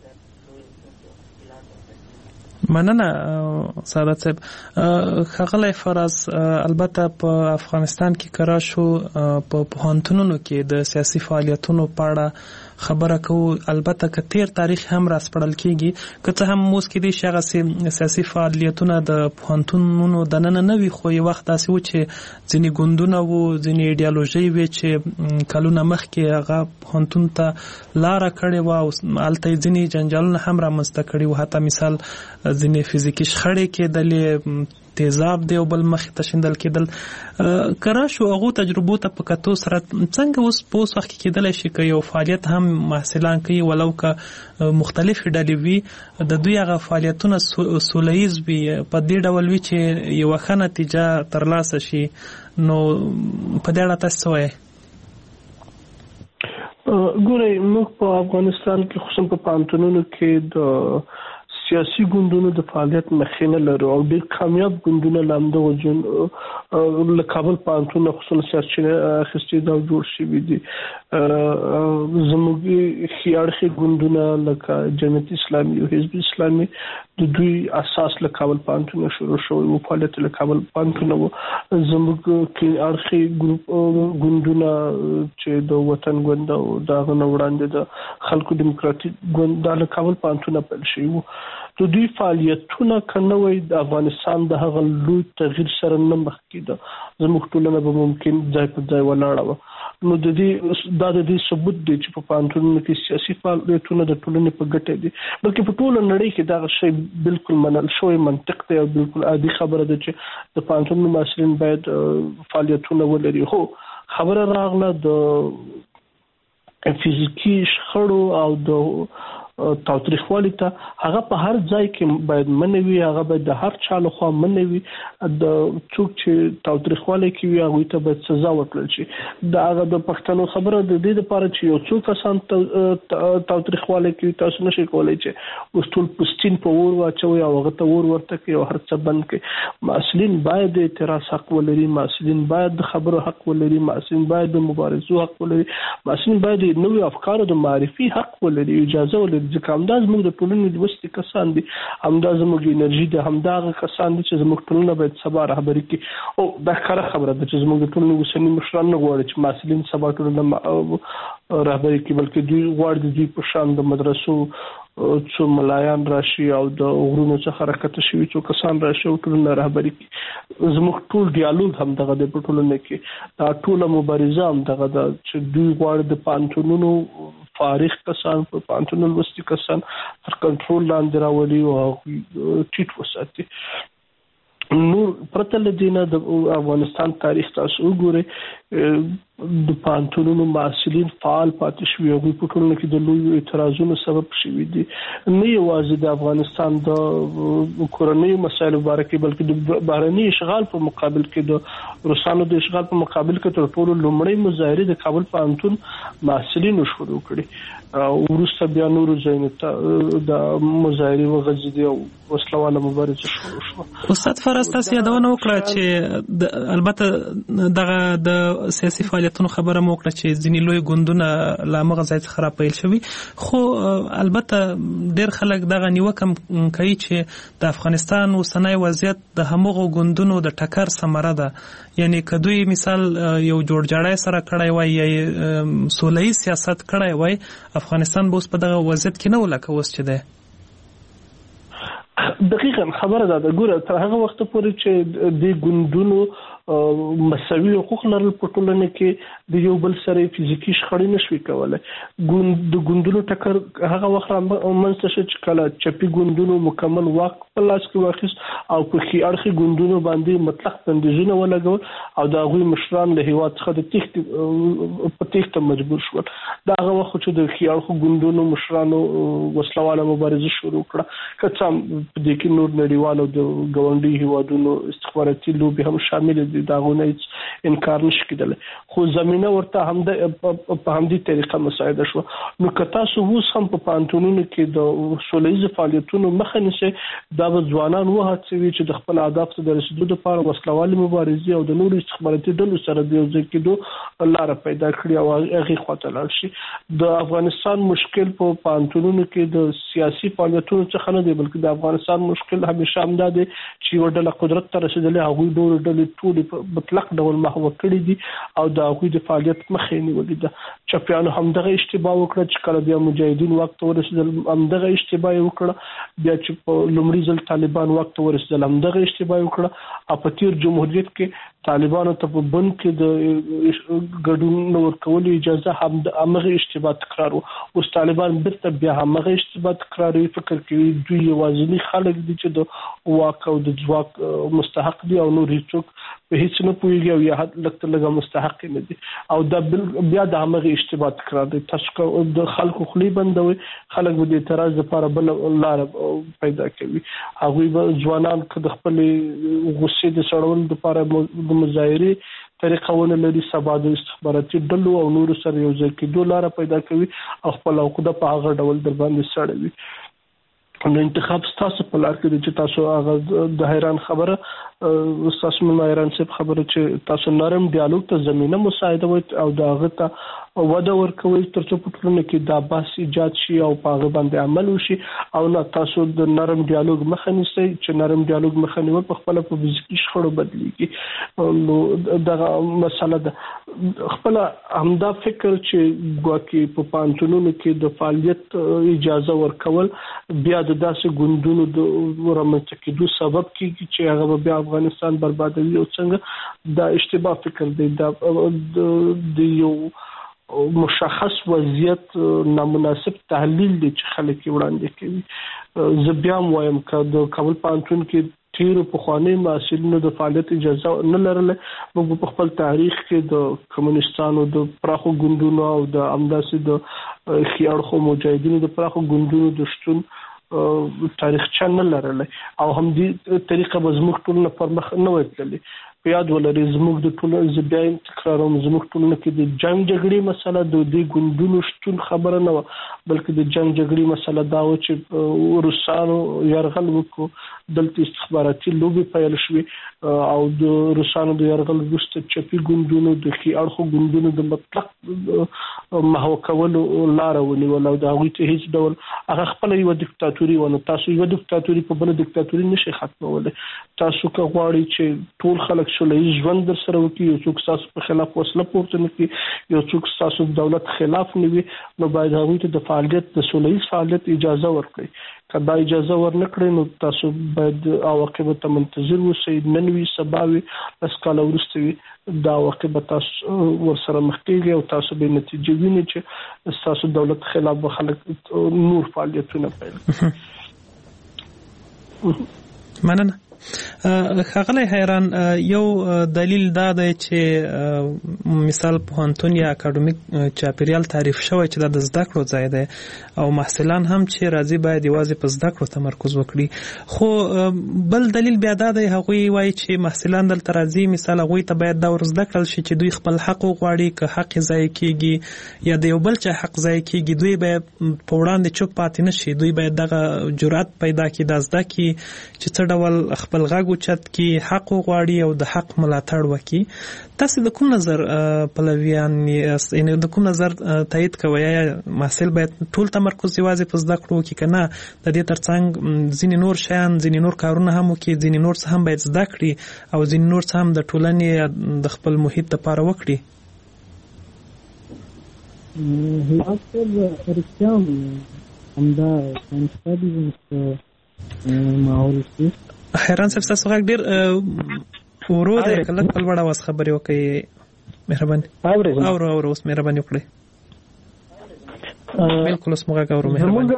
مننه سعادت صاحب. ښاغلی فراز، البته په افغانستان کې کرا شو په پوهنتونونو کې د سیاسي فعالیتونو په اړه خبره کوو. البته که تیر تاریخ هم راسپړل کېږي، که څه هم اوس کېدای شي هغه سیاسي فعالیتونه د پوهنتونونو دننه نه وي، خو یو وخت داسې و چې ځینې ګوندونه وو، ځینې ایډیالوژۍ وې چې کلونه مخکې هغه پوهنتون ته لاره کړې وه او هلته یې ځینې جنجالونه هم رامنځته کړي وو. حتی مثال ځینې فزیکي شخړې کېدلې، تیزاب دی او بل مخې ته شیندل کېدل. کرا شو هغو تجربو ته په کتو سره څنګه اوس په اوس وخت کې کېدلی شي که یو فعالیت هم محصلان کوي ولو که مختلفې ډلې وي د دوی هغه فعالیتونه سوله ییز وي، په دې ډول وي چې یوه ښه نتیجه ترلاسه شي. نو په دې اړه تاسو څه وایئ؟ ګورئ، موږ په افغانستان کې خصوصا په پوهنتونونو کې د سیاسي ګوندونو د فعالیت مخې نه لرو او ډېر کامیاب ګوندونه له همدغو له کابل پوهنتون نه خصوصا سرچینه اخیستې ده او جوړ شوي دي. زموږ ښي اړخي ګوندونه لکه جمعیت اسلامي او حزب اسلامي د دوی اساس له کابل پوهنتون نه شروع شوی و، فعالیت له کابل پوهنتون و. زموږ ښي اړخي ګوندونه چې د وطن ګوند او د هغه نه وړاندې د خلکو دیموکراتیک ګوند دا له کابل پوهنتون نه پیل شوي وو. د دوی فعالیتونه که نه وای د افغانستان د هغه لوی تغییر سره نه مخ کېده، زموږ ټولنه به ممکن ځای په ځای ولاړه وه. نو د دې ثبوت دی چې په پوهنتونونو کې سیاسي فعالیتونه د ټولنې په ګټه دي، بلکې په ټوله نړۍ کې دغه شی بالکل منل شوی منطق دی او بالکل عادي خبره ده چې د پوهنتونونو محصلین باید فعالیتونه ولري. هو خبره راغله د فزیکي شخړو او د تاوتریخوالي ته هغه په هر ځای کې باید منوي، هغه باید د هر چا لخوا منوي. د څوک چې تاوتریخوالي کوي هغه ته باید سزا ورکړل شي. دا هغه د پښتنو خبره د دې لپاره چې یو څوک کسان تاوتریخوالي کوي تاسو نشئ کولای چې اوس ټول پستین په اور واچوي او هغه ته اور ورته کوي او هر څه بند کوي. مسؤلین باید د اعتراض حق ولري، مسؤلین باید د خبرو حق ولري، مسؤلین باید د مبارزو حق ولري، مسؤلین باید د نوې افکارو د معرفي حق ولري، اجازه ولري. ځکه همدا زموږ د ټولنې د وسطي کسان دي، همدا زموږ انرژي ده، همدا هغه کسان دي چې زموږ ټولنه باید سبا رهبري کړي. او دا ښکاره خبره ده چې زموږ د ټولنې اوسني مشران نه غواړي چې مسؤلین سبا ټولنه رهبري کړي، بلکې دوی غواړي دوی په شان د مدرسو څو ملایان راشي او د غرونو څخه راکته شوي څو کسان راشي او ټولنه رهبري کړي. زموږ ټول ډیالوګ هم دغه د ټولنه کې دا ټوله مبارزه هم دغه د چې دوی غواړي د پانتونونو فارغ کسان په پانتون لوستي کسان تر کنټرول لاندې راولي او ټیټ وساتي. نور پرته له دې نه د افغانستان تاریخ تاسو وګورئ د پانتونونو مسؤلین فعال پاتې شوي، هغوی په ټولنه کې د لویو اعتراضونو سبب شوي دي. نه یوازې د افغانستان د کورنیو مسایلو باره کې بلکې د بهرني اشغال په مقابل کې د روسانو د اشغال په مقابل کې تر ټولو لومړی مظاهرې د کابل پانتون مسؤلینو شروع کړي او وروسته بیا نورو ځایونو ته د مظاهرې وغځېدې او وسلواله مبارزه شروع شوه. استاد فراز تاسو یادونه وکړه چې البته دغه د سیاسي فعالیتونو خبره مو وکړه چې ځینې لوی ګوندونه له همغه ځای څخه راپیل شوي، خو البته ډېر خلک دغه نیوکه کوي چې د افغانستان اوسنی وضعیت د همغو ګوندونو د ټکر ثمره ده. یعنی که دوی مثال یو جوړجاړی سره کړی وای یا سوله ییز سیاست کړی وای، افغانستان به اوس په دغه وضعیت کې نه و لکه اوس چې دی. دقیقاً خبره ده. ګوره تر هغه وخت پورې چې د ګوندونو مساوي حقوق لرل په ټولنه کې د یو بل سره فزیکی شخړې نشوي کولای. د ګوندونو ټکر هغه وخت رامنځته شو چې کله چپی ګوندونو مکمل واک په لاس کې واخیست او په ښي اړخي ګوندونو باندې مطلق بندیزونه ولګول او د هغوی مشران له هیواد څخه د تېښته مجبور شول. دا هغه وخت چې د ښي اړخو ګوندونو مشرانو وسلواله مبارزه شروع کړه. که څه هم په دې کې نور نړیوالو د ګاونډي هیوادونو استخباراتي لوبې هم شامل دي، دا غو نه انکار نشي کېدلی، خو زمينه ورته هم د په همدې طریقه مساعده شو. نو که تاسو اوس هم په پانتونونو کې د سولهییز فعالیتونو مخه نیسئ، دا به ځوانان وهڅوي چې د خپل اهداف ته د رسیدو لپاره وسلوالې مبارزې او د نورو استخباراتي ډلو سره د یو ځای کېدو لاره پیدا کړي او هغې خواته لاړ شي. د افغانستان مشکل په پانتونونو کې د سیاسي فعالیتونو څخه نه دی، بلکې د افغانستان مشکل همیشه همدا دی چې یوه ډله قدرت ته رسېدلې، هغوی نورې ډلې ټولې په مطلق ډول محو کړي دي او د هغوی د فعالیت مخه یې نیولې ده. چپیانو همدغه اشتباه وکړه چې کله بیا مجاهدین واک ته ورسېدل، همدغه اشتباه یې وکړه. بیا چې په لومړي ځل طالبان واک ته ورسېدل، همدغه اشتباه یې وکړه. او په تیر جمهوریت کې طالبانو ته په بند کې د ګډون ورکولو اجازه همغه اشتباه تکرار و. اوس طالبان بیرته بیا همغه اشتباه تکراروي، فکر کوي دوی یوازیني خلک دي چې د واک او د ځواک مستحق دي او نور هیڅوک په هیڅ نه پوهېږي او یا لږ لږه مستحق نه دي، او دا بیا د همغه اشتباه تکرار دی. تاسو د خلکو خولې بندوي، خلک به د اعتراض لپاره بل لاره پیدا کوي. هغوی به ځوانان که د خپلې غصې د سړولو لپاره د مظاهرې طریقه ونه لري، سبا د استخباراتي ډلو او نورو سره یو ځای کېدو لاره پیدا کوي او خپل عقده په هغه ډول در باندې سړوي. نو انتخاب ستاسو په لار کې دی چې تاسو هغه د حیران خبره تاسو مې حیران صاحب خبره چې تاسو نرم ډیالوګ ته زمينه مساعده وي او د هغه ته وده ورکوي ترڅو په ټولنه کې دا بحث ایجاد شي او په هغه باندې عمل وشي. او نه تاسو د نرم ډیالوګ مخه نیسئ چې نرم ډیالوګ مخه نیول په خپل په فزیکي شخړو بدلیږي. نو دغه مسله ده خپل همدا فکر چې ګواکې په پانتونونو کې د فعالیت اجازه ورکول بیا د داسې ګوندونو د رامنځته کېدو سبب کېږي چې هغه بیا افغانستان بربادوي او څنګه دا اشتباه فکر دی. د یو مشخص وضعیت نامناسب تحلیل دی چې خلک یې وړاندې کوي. زه بیا هم وایم که د کابل پوهنتون کې تیرو پخواني محصلینو د فعالیت اجازه نه لرله. موږ په خپل تاریخ کې د کمونستانو د پراخو ګوندونو او د امداسي د خيارخو مجاهدینو د پراخو ګوندونو د شتون تاریخچه نه لرله او هم دې طریقه به زموږ ټولنه پر مخ نه وتللی. په یاد ولرئ زموږ د ټولنې زبیاین تکراروم زموږ ټولنه کې د جنگ جګړې مسله د دې ګوندونو شتون خبره نه و، بلکې د جنگ جګړې مسله دا و چې روسانو یرغل وکړو، دلته استخباراتي لوبې پیل شوې او د روسانو د یرغل وروسته چپي ګوندونو د ښي اړخو ګوندونو د مطلق محو کولو لاره ونیوله او د هغوی ته هیڅ ډول هغه خپله یوه دیکتاتوري ونه. تاسو یوه دیکتاتوري په بله دیکتاتوري نشئ ختمولی. تاسو که غواړئ چې ټول خلک سوله ژوند در سره وکړي، یو څوک ستاسو په خلاف وسله پورته نه کړي، یو څوک ستاسو د دولت خلاف نه وي، نو باید هغوی ته د فعالیت د سوله فعالیت اجازه ورکړئ. که دا اجازه ورنه کړئ نو تاسو باید عواقبو ته منتظر اوسئ، نن وي سبا وي لس کاله وروسته وي، دا عواقب تاسو ورسره مخ کېږئ او تاسو به نتیجه وینئ چې ستاسو دولت خلاف به خلک نور فعالیتونه پیل کړي. مننه. ښاغلی حیران، یو دلیل دا دی چې مثال پوهنتون یا اکاډمیک چاپیریال تعریف شوی چې دا د زده کړو ځای دی او محصلان هم چې راځي باید یوازې په زده کړو تمرکز وکړي. خو بل دلیل بیا دا دی هغوی وایي چې محصلان دلته راځي، مثال هغوی ته باید دا ور زده کړل شي چې دوی خپل حق وغواړي، که حق یې ضایع کېږي یا د یو بل چا حق ضایع کېږي دوی باید په وړاندې چوپ پاتې نه شي، دوی باید دغه جرأت پیدا کړي، دا زده کړي چې څه ډول خپل غږ اوچت کړي، حق وغواړي او د حق ملاتړ وکړي. تاسو د کوم نظر پلویان یاست؟ یعنې د کوم نظر تایید کوئ؟ یا محصل باید ټول تمرکز یوازې په زده کړو وکړي که نه د دې ترڅنګ ځینې نور شیان، ځینې نور کارونه هم وکړي، ځینې نور څه هم باید زده کړي او ځینې نور څه هم د ټولنې د خپل محیط دپاره وکړي؟ هیواد صاحب رښتیا همدا ساینسپا دي زموږ ماحول کې. حیران صاحب ستاسو غږ ډېر ورو دی، که لږ په لوړ اواز خبرې وکړئ مهرباني. اورو اوس مهرباني وکړئ. بلکل اوس مو غږ اورو مهرباني.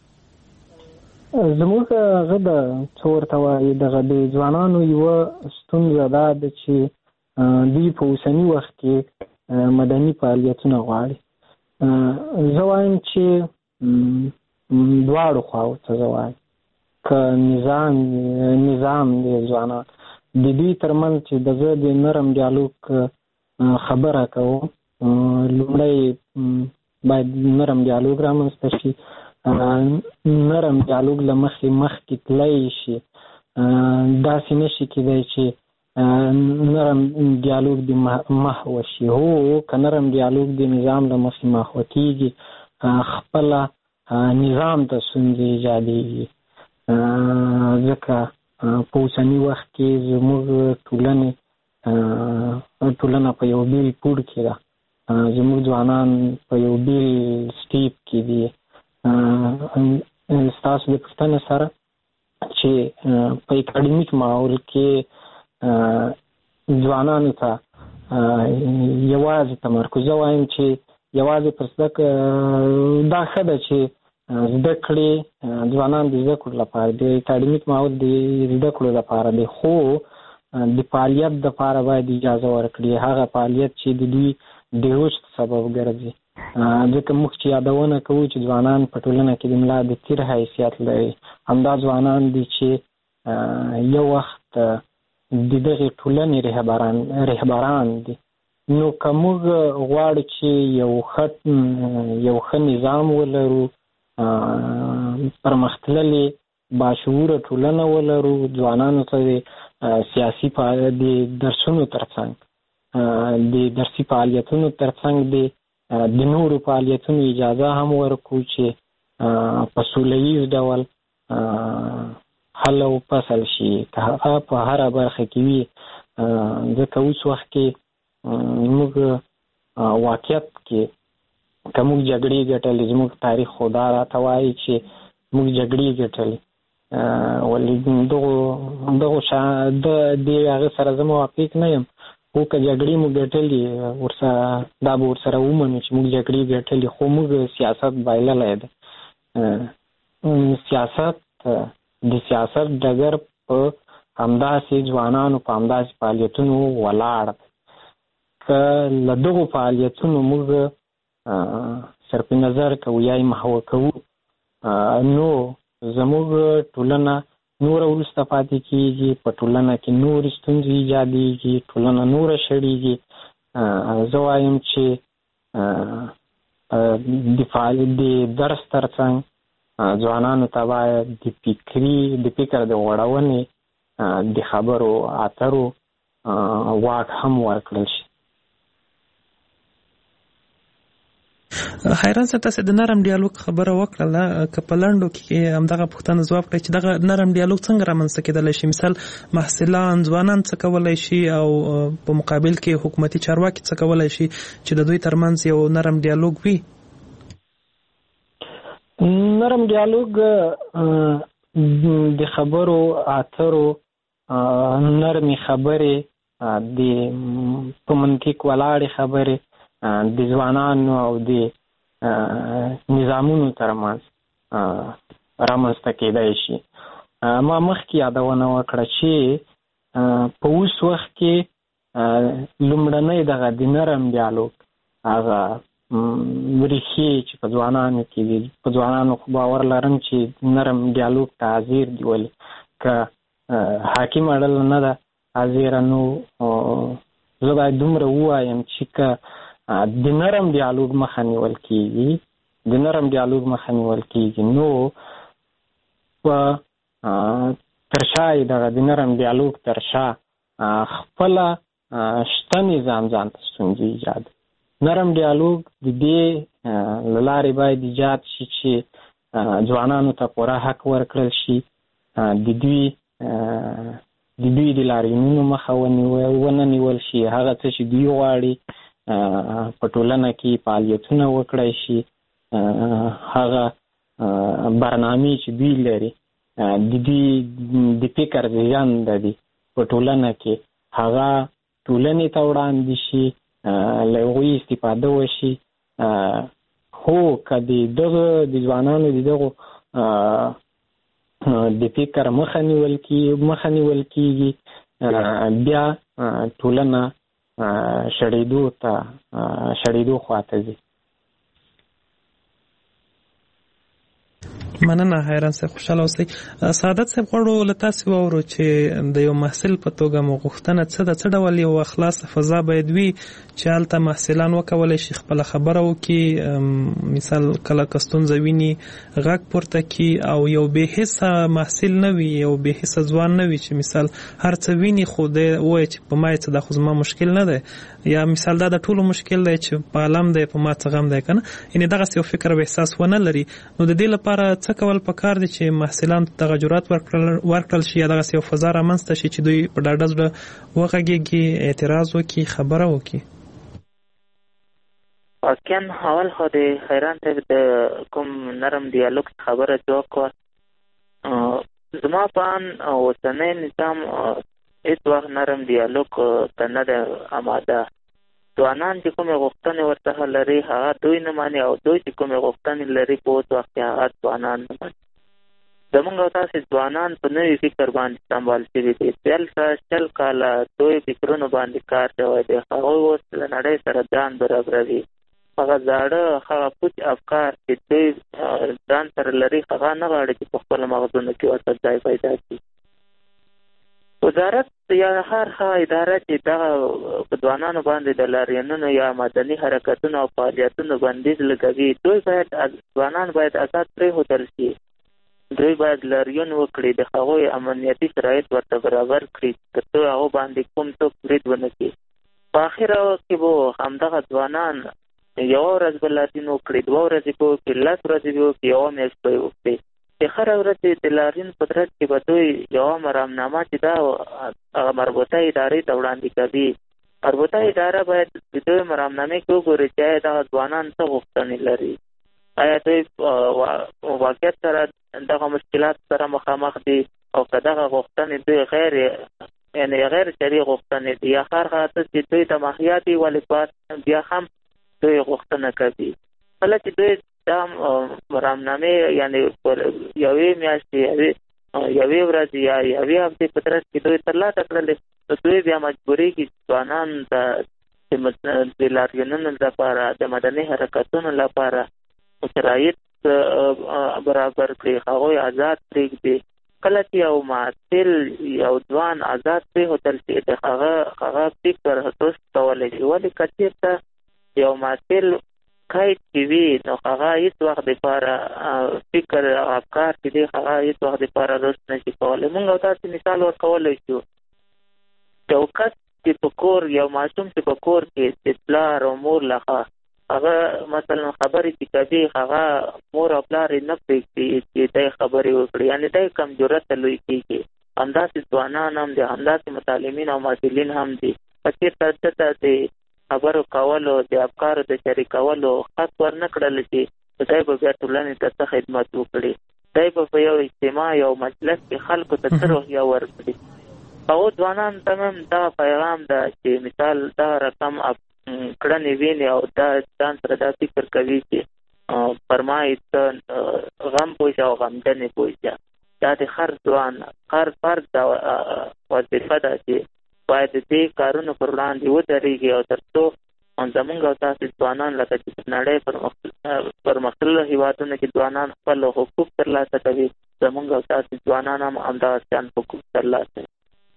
زموږ هغه د څه ورته وایي دغه د ځوانانو یوه ستونزه دا ده چې دوی په اوسني وخت کې مدني فعالیتونه غواړي. زه وایم چې دواړو خواو ته زه وایم که نظام دی ځوانان د دوی ترمنځ چې د زه د نرم ډیالوګ خبره کوم، لومړی باید نرم ډیالوګ رامنځته شي، نرم ډیالوګ له مخکې تللی شي. داسې نه شي کېدی چې نرم ډیالوګ د محو شي. هو که نرم ډیالوګ د نظام له مخې محو کېږي خپله نظام ته ستونزې ایجادېږي، ځکه په اوسني وخت کې زموږ ټولنه په یو بیل پوړ کې ده، زموږ ځوانان په یو بیل سټیپ کې دي. ستاسو د پوښتنې سره چې په اکاډمیک ماحول کې ځوانانو ته یوازې تمرکز، زه وایم چې یوازې پر زده دا ښه ده چې زده کړې ځوانان د زده کړو لپاره د اکاډمیک ماحول د زده کړو لپاره دی، خو د فعالیت دپاره باید اجازه ورکړي، هغه فعالیت چې د دوی د رشد سبب ګرځي. ځکه موږ چې یادونه کوو چې ځوانان په ټولنه کې د ملا د تیر حیثیت لري، همدا ځوانان دي چې یو وخت د دغې ټولنې رهبران دي. نو که موږ غواړو چې یو ښه نظام ولرو، پرمختللې باشعوره ټولنه ولرو، ځوانانو ته د سیاسي د درسونو ترڅنګ د درسي فعالیتونو ترڅنګ د نورو فعالیتونو اجازه هم ورکړو چې په سوله ییز ډول حل او فصل شي، که هغه په هره برخه کې وي. ځکه اوس وخت کې موږ واقعیت کې که موږ جګړې ګټلې، زموږ تاریخ خو دا راته وایي چې موږ جګړې ګټلې، ولې دغو د هغه سره زه موافق نه یم. خو که جګړې مو ګټلې دا به ورسره ومنو چې موږ جګړې ګټلې، خو موږ سیاست بایللی دی. د سیاست ډګر په همداسې ځوانانو په همداسې فعالیتونو ولاړ دی. که له دغو فعالیتونو موږ صرف نظر کوو یا یې محوه کوو، نو زموږ ټولنه نور وروسته پاتې کېږي، په ټولنه کې نورې ستونزې ایجادېږي، ټولنه نوره شړېږي. زه وایم چې د درس ترڅنګ ځوانانو ته باید د فکر د غوړونې، د خبرو اترو واک هم ورکړل شي. حیران صاحب، تاسو د نرم ډیالوګ خبره وکړله، که په لنډو کې همدغه پوښتنه ځواب کړئ چې دغه نرم ډیالوګ څنګه رامنځته کېدلی شي؟ مثال محصلان، ځوانان څه کولی شي او په مقابل کې حکومتي چارواکي څه کولی شي چې د دوی ترمنځ یو نرم ډیالوګ وي؟ نرم ډیالوګ د خبرو اترو، نرمې خبرې، د په منطق ولاړې خبرې د ځوانانو او د نظامونو ترمنځ رامنځته کېدای شي. ما مخکې یادونه وکړه چې په اوس وخت کې لومړنی دغه د نرم ډیالوګ هغه ریښې چې په ځوانانو کې دي، په ځوانانو خو باور لرم چې نرم ډیالوګ ته حاضر دي. ولې که حاکمه ډله نه ده حاضره، نو زه باید دومره ووایم چې که د نرم ډیالوګ مخه نیول کېږي، نو په تر شا یې دغه د نرم ډیالوګ تر شا خپله شته نظام ځان ته ستونزې ایجاد. نرم ډیالوګ د دې له لارې باید ایجاد شي چې ځوانانو ته پوره حق ورکړل شي، د دوی د لاریونونو مخه ونه نیول شي، هغه څه چې دوی غواړي په ټولنه کې فعالیتونه وکړای شي، هغه برنامې چې دوی لري، د دوی د فکر زیږنده دي په ټولنه کې، هغه ټولنې ته وړاندې شي، له هغوی استفاده وشي. خو که د ځوانانو د دغو د فکر مخه نیول کېږي، بیا ټولنه شړېدو خواته ځي. مننه حیران صاحب، خوشحاله اوسئ. سعادت صاحب، غواړو له تاسې واورو چې د یو محصل په توګه مو غوښتنه څه ده، څه ډول یو خلاصه فضا باید وي چې هلته محصلان وکولی شي خپله خبره وکړي، مثال کله که ستونزه ویني غږ پورته کړي، او یو بې حسه محصل نه وي، یو بې حسه ځوان نه وي چې مثال هر څه ویني خو دی وایي چې په ما یې څه ده، خو زما مشکل نه دی، یا مثال دا د ټولو مشکل دی چې په عالم دی، په ما څه غم دی، که نه، یعنې دغسې یو فکر او احساس ونه لري. نو د دې لپاره څه کول پکار دي چې محصلانو ته دغه جرأت ورکړل شي، یا دغسې یو فضا رامنځته شي چې دوی په ډاډه زړه وغږېږي، اعتراض وکړي، خبره وکړي؟ واقعا اول خو د حیران صاحب د کوم نرم ډیالوګ خبره جواب کړه. زما په ان اوسنی نظام هېڅ وخت نرم ډیالوګ ته نه دی آماده. ځوانان چې کومې غوښتنې ورڅخه لري هغه دوی نه ماني، او دوی چې کومې غوښتنې لري په اوس وخت کې هغه ځوانان نه ماني. زمونږ او تاسې ځوانان په نوي فکر باندې سمبال شوي دي. 40 کاله دوی فکرونو باندې کار شوی دی، هغوی اوس له نړۍ سره ځان برابروي. هغه زاړه هغه پوچ افکار چې دوی ځان سره لري هغه نه غواړي چې په خپلو مغزونو کې ورته ځای پیدا کړي. وزارت یا هر اداره چې دغه په ځوانانو باندې د لاریونونو یا مدني حرکتونو او فعالیتونو بندیز لګوي، ځوانان باید آزاد پرېښودل شي. دوی باید لاریون وکړي، د هغوی امنیتي شرایط ورته برابر کړي تر څو هغو باندې کوم څوک برید ونه کړي. په اخره کې به همدغه ځوانان یوه ورځ به لاریون وکړي، 2 ورځې به وکړي، 10 ورځې به وکړي، 1 میاشت به یې وکړي. د هره ورځې د لاریون په ترڅ کې به دوی یوه مرامنامه چې دا هغه مربوطه ادارې ته وړاندې کوي. مربوطه اداره باید د دوی مرامنامې کې وګوري چې آیا دغه ځوانان څه غوښتنې لري، آیا دوی واقعیت سره دغه مشکلات سره مخامخ دي، او که دغه غوښتنې دوی غیر شرعي غوښتنې دي، یا هر هغه څه چې دوی ته مهیا دي ولې بیا هم دوی غوښتنه کوي. کله چې دوی دا مرامنامې یعنې یوې میاشتې یوې ورځې یا یوې هفتې په ترڅ کې دوی ترلاسه کړلې، نو دوی بیا مجبورېږي ځوانان د لاریونونو لپاره د مدني حرکتونو لپاره شرایط برابر کړي، هغوی آزاد پرېږدي. کله چې یو معتل یو ځوان آزاد پرېښودل شي د هغه فکر درست کولی شي. ولې که چېرته یو معتل قید چې وي نو هغه هېڅ وخت دپاره فکر او افکار چې دی هغه هېڅ وخت دپاره درست نه شي کولی. موږ او تاسې مثال ورکولی شو، یو کس چې په کور یو ماشوم چې په کور کې د پلار او مور لخوا هغه مثلا خبرې چې کوي هغه مور او پلار یې نه پرېږدي چې دی خبرې وکړي، یعنې دی کم جرأته لوی کېږي. همداسې ځوانان هم دي، همداسې متعلمین او محصلین هم دي. که چېرته دته د خبرو کولو د افکارو د شریکولو حق ورنه کړل شي نو دی به بیا ټولنې ته څه خدمت وکړي؟ دی به په یو اجتماع یو مجلس کې خلکو ته څه روحیه ورکړي؟ هغو ځوانانو ته هم دغه پیغام ده چې مثال دغه رقم کړنې ویني او دا ځان سره دا فکر کوي چې فرمایي ته غم پوه شه او غمجنې پوه شه. دا د هر ځوان هر فرد دا وظیفه ده چې باید د دې کارونو پر وړاندې ودرېږي او تر څو زمونږ او تاسې ځوانان لکه چې په نړۍ پرمختللو هېوادونو کې ځوانان خپل حقوق ترلاسه کوي، زمونږ او تاسې ځوانان هم همدغه شان حقوق ترلاسه کوي.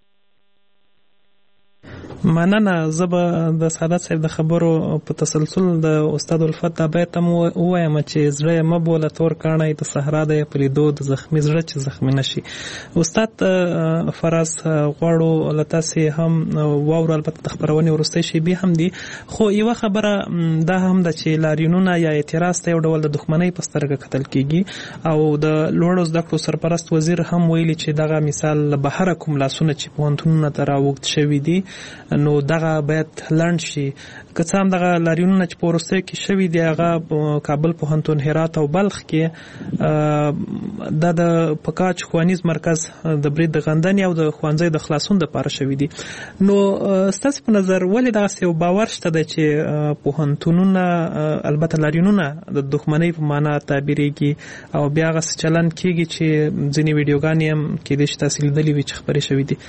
مننه. زه به د سعادت صاحب د خبرو په تسلسل د استاد الفت دا بیت هم ووایم چې زړه یې مه بوله تور کاڼی د صحرا دی په لیدو د زخمي زړه چې زخمي نه شي. استاد فراز غواړو له تاسې هم واورو، البته د خپرونې وروستی شیبې هم دي، خو یوه خبره دا هم ده چې لاریونونه یا اعتراض ته یو ډول د دښمنۍ په سترګه کتل کېږي او د لوړو زده کړو سرپرست وزیر هم ویلي چې دغه مثال له بهره کوم لاسونه چې پوهنتونونو ته راوږد شوي دي نو دغه باید لنډ شي. که څه هم دغه لاریونونه چې په وروستیو کې شوي دي هغه کابل پوهنتون، هرات او بلخ کې دا د پکاچ ښوونیز مرکز د برید د غندنې او د ښوونځیو د خلاصون دپاره شوي دي. نو ستاسې په نظر ولې دغسې یو باور شته دی چې پوهنتونونه البته لاریونونه د دښمنۍ په معنا تعبیرېږي او بیا هغسې چلند کېږي چې ځینې ویډیوګانې هم کېدای شي تاسې لیدلې وي چې خپرې شوي دي؟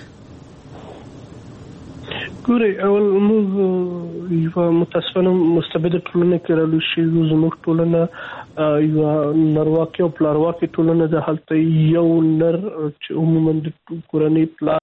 ګورئ، اول موږ یوه متاسفانه مستبده ټولنه کې رالوی شوي، زموږ ټولنه یوه نرواکې او پلارواکې ټولنه ده. هلته یو نر چې عموما د کورنۍ پلار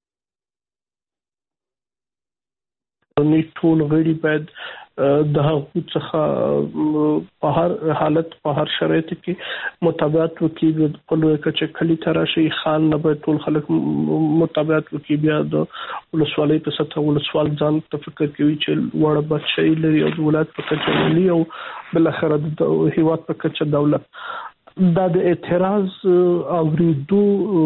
ټول غړي باید د هغو څخه په هر حالت په هر شرایطو کې مطابقت وکړي. خپلو کچه کلي ته راشي خان نه باید ټول خلک مطابقت وکړي. بیا د ولسوالۍ په سطحه ولسوال ځان ته فکر کوي چې واړه بادشاهي لري او د ولایت په کچه ولي او بالاخره د هېواد په کچه دولت. دا د اعتراض اورېدو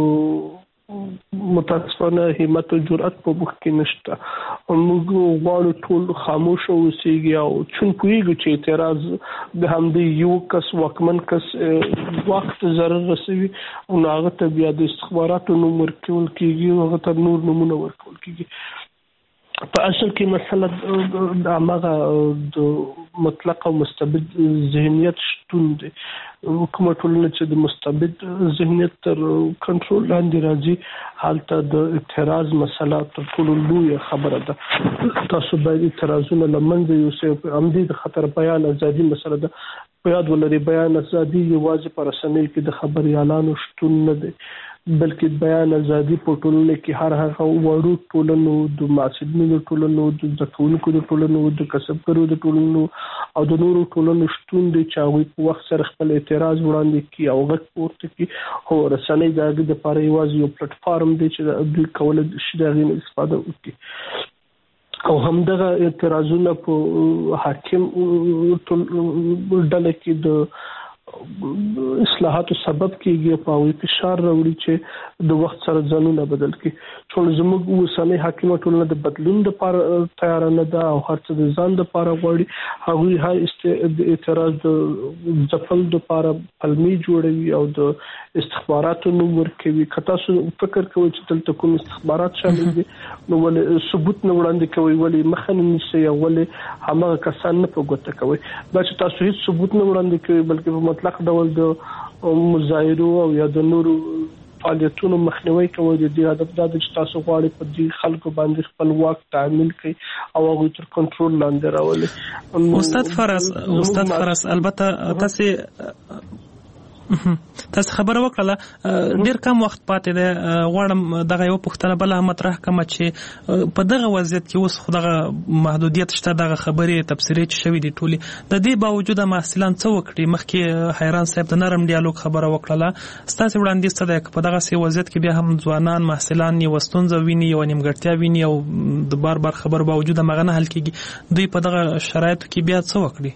متاسفانه همت او جرأت په موږ کې نشته. موږ غواړو ټول خاموش اوسېږي او چون پوهېږو چې اعتراض د همدې یو کس واکمن کس وخت ضرر رسوي او هغه ته بیا د استخباراتو نوم ورکول کېږي او هغه ته نور نومونه ورکول کېږي. په اصل کې مسله د هماغه د مطلق او مستبد ذهنیت شتون دی. کومه ټولنه چې د مستبد ذهنیت تر کنټرول لاندې راځي هلته د اعتراض مسله تر ټولو لویه خبره ده. تاسو باید اعتراضونه له منځه یوسئ. همدې د خطر بیان ازادي مسله ده. په یاد ولرئ، بیان ازادي یوازې په رسنیو کې د خبریالانو شتون نه دی، بلکې بیان ازادي په ټولنه کې هر هغه وړو ټولنو، د محصلینو د ټولنو، د زده کوونکو د ټولنو، د کسبګرو د ټولنو او د نورو ټولنو شتون دی چې هغوی په وخت سره خپل اعتراض وړاندې کړي او غږ پورته کړي. خو رسنۍ د هغې دپاره یوازې یو پلټفارم دی چې دوی کولی شي د هغې نه استفاده وکړي. او همدغه اعتراضونه په حاکم ډله کې د اصلاحاتو سبب کېږي او په هغوی فشار راوړي چې د وخت سره ځانونه بدل کړي. چون زموږ اوسنۍ حاکمه ټولنه د بدلون دپاره تیاره نه ده او هر څه د ځان دپاره غواړي. هغوی هر د اعتراض د ځپل دپاره پلمې جوړوي او د استخباراتو نوم ورکوي. که تاسو فکر کوئ چې دلته کوم استخبارات شامل دي نو ولې ثبوت نه وړاندې کوئ، ولې مخه نه نیسئ او ولې هماغه کسان نه په ګوته کوئ؟ دا چې تاسو هېڅ ثبوت نه وړاندې کوئ بلکې په مطلق ډول د مظاهرو او یا د نورو فعالیتونو مخنیوي کوي. د دې هدف دا دی چې تاسو غواړئ په دې خلکو باندې خپل واک تعمیل کړئ او هغوی تر کنټرول لاندې راولئ. استاد فراس البته تاسو خبره وکړه ډیر کم وخت پاتې دی. غواړم دغه یو پوښتنه بل مطرح کړم چې په دغه وضعیت کې اوس خو دغه محدودیت شته، دغه خبرې تبصرې چې شوي دي ټولي، د دې باوجود محصلان څه وکړي؟ مخکې حیران صاحب د نرم ډیالوګ خبره وکړه، ستاسو وړاندیز څه دی په دغه سي وضعیت کې بیا هم ځوانان محصلان یو ستونزه ویني او نیمګړتیا ویني او د بار خبر باوجود مغه نه حل کیږي، دوی په دغه شرایطو کې بیا څه وکړي؟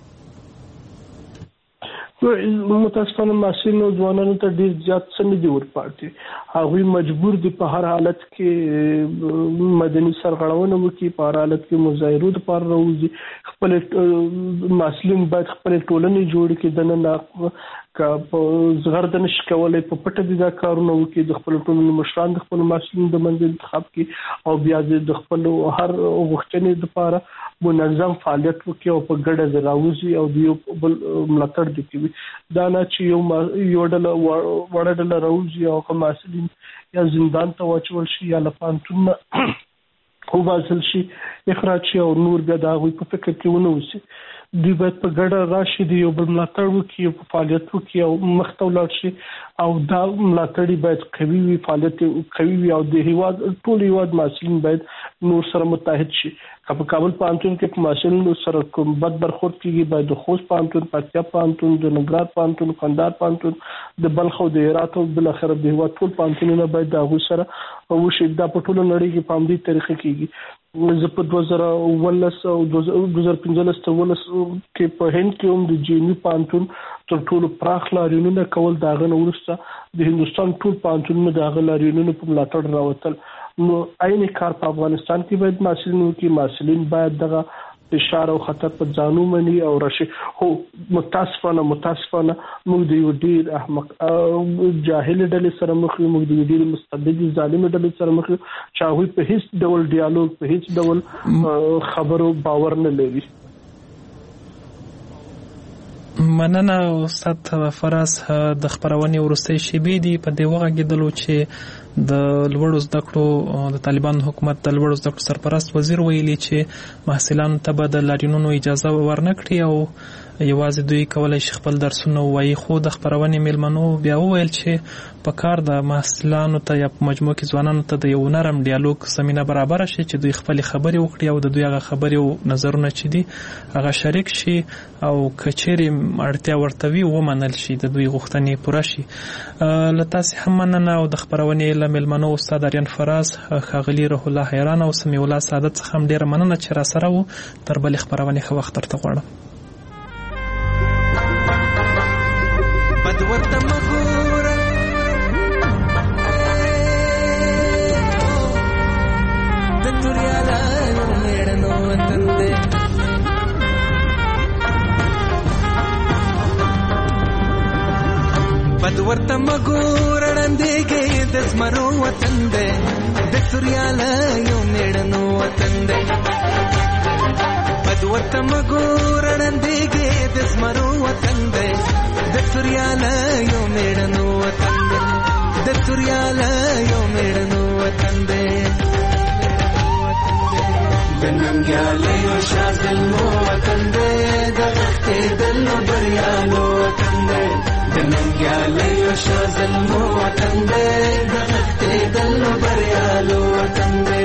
متاسفانه محصلین او ځوانانو ته ډیر زیات څه نه دي ورپاتې. هغوی مجبور دي په هر حالت کې مدني سرغړونه وکړي، په هر حالت کې مظاهرو دپاره راوځي. خپل محصلین باید خپل ټولنې جوړ کړي، دننه که په زغرده نشي کولی په پټه دي دا کارونه وکړي، د خپل ټولنې مشران د خپل محصلینو د منځ انتخاب کړي او بیا د خپل هر غوښتنې دپاره منظم فعالیت وکړي او په ګډه راوځي او د یو بل ملاتړ دې کوي. دا نه چې یو ډله وړه ډله راوځي او که محصلین یا زندان ته واچول شي یا له پوهنتون نه وباسل شي، اخراج شي او نور بیا د هغوی په فکر کې ونه اوسي. دوی باید په ګډه راشي، د یو بل ملاتړ وکړي او په فعالیت وکړي او مخته ولاړ شي او دا ملاتړ باید قوي وي، فعالیت قوي وي او د هیواد ټول هیواد محصلین باید نور سره متحد شي. که په کابل پوهنتون کې په محصلینو سره کوم بد برخورد کېږي، باید د خوست پوهنتون، پکتیا پوهنتون، د ننګرهار پوهنتون، کندهار پوهنتون، د بلخ او د هرات او بالاخره د هیواد ټول پوهنتونونه باید د هغوی سره وشي. دا په ټوله نړۍ کې په همدې طریقه کېږي. زه په 2019 او 2015 کې په هند کې هم د جیمي پوهنتون تر ټولو پراخ لاریونونه کول، د هغه نه وروسته د هندوستان ټول پوهنتونونه د هغه لاریونونو په ملاتړ راوتل. نو عین کار په افغانستان کې باید محصلین وکړي. محصلین باید دغه فشار او خطر په ځانو مني او راشي. هو متاسفانه موږ د یو ډیر احمق جاهل ډلې سره مخ یو، موږ د یو ډیر مستبد ظالم ډلې سره مخ یو چې هغوی په هیڅ ډول ډیالوګ، په هیڅ ډول خبرو باور نه لري. مننه استاد فراس. د خبرونې وروستۍ شیبې دي په دې وغږېدلو چې د لوړو زده کړو د طالبانو حکومت د لوړو زده کړو سرپرست وزیر ویلي چې محصلانو ته به د لاریونونو اجازه ورنکړي او یوازې دوی کولای شي خپل درسونه ووایي. خو د خبرونې میلمنو بیا وویل چې په کار د محصلانو ته یا په مجموع کې ځوانانو ته د یو نرم ډیالوګ زمینه برابره شي چې دوی خپلې خبرې وکړي او د دوی هغه خبرې او نظرونه چې دي هغه شریک شي او که چیرې اړتیا ورته وي ومنل شي، د دوی غوښتنې پوره شي. له تاسې هم مننه او د خبرونې له میلمنو استاد آریان فراز، ښاغلي روح الله حیران او سمیع الله سعادت څخه هم ډېره مننه چې راسره وو. تر بلې خبرونې ښه وخت درته غواړم. بد ورته مګور وړاندېږي د زمرو وطن دی، د سوریاله یو میړنو وطن دی. بد ورته مګور وړاندېږي د زمرو وطن دی، د سوریاله یو میړنو وطن دی، د سوریاله یو میړنو وطن دی. د ننګیاله یو شازلمو وطن دی، د غښتېدلو بریالو وطن دی. د ننګیاله یو شازلمو وطن دی، د غښتېدلو بریالو وطن دی.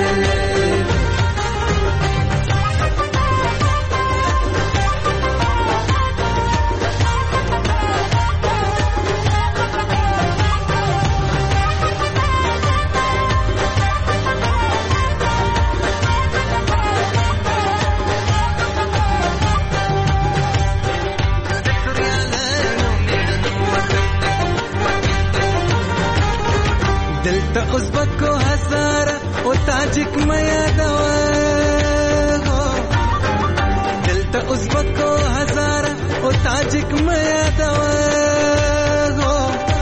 دلته ازبکو هزاره او تاجک میا دوا، دلته ازبکو هزاره او تاجک میا دوا،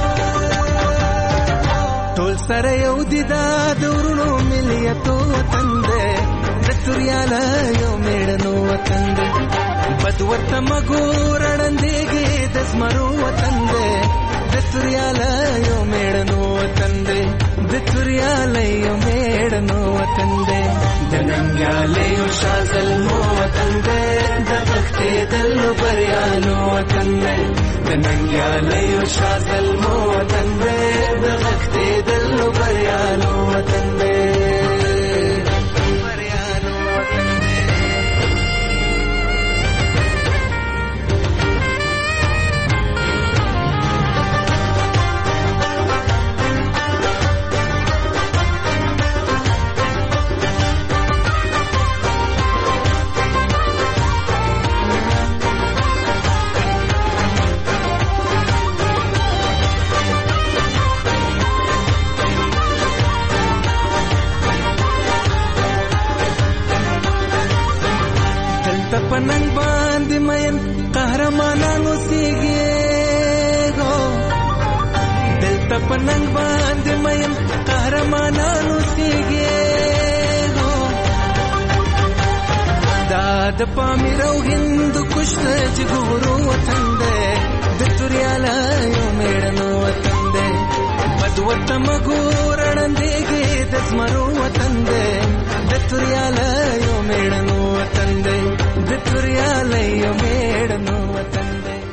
ټول سره یو دي دا دورونو ملیتو وطن دی، د سوریاله یو میړنو وطن دی. بد ورته مګور وړاندېږي د زمرو وطن دی، د سوریاله یو میړنو وطن توریالیو میړنو وطن دې د ننګیالیو شازلمو وطن دې د غختې دلو بریالو وطن دې د ننګیالیو شازلمو وطن دې د غختې دلو بریالو وطن دې پننګ باندې مین قهرمانانو سیږي هو دلته پننګ باندې مین قهرمانانو سیږي هو دا د پامیر او هند کشت جګورو وطن دې د توریالیو میړنو وطن دې بدوت مګورړندېږي د زمرو وطن دې د توریالیو میړنو وطن دې د توریالیو میړنو وطن دې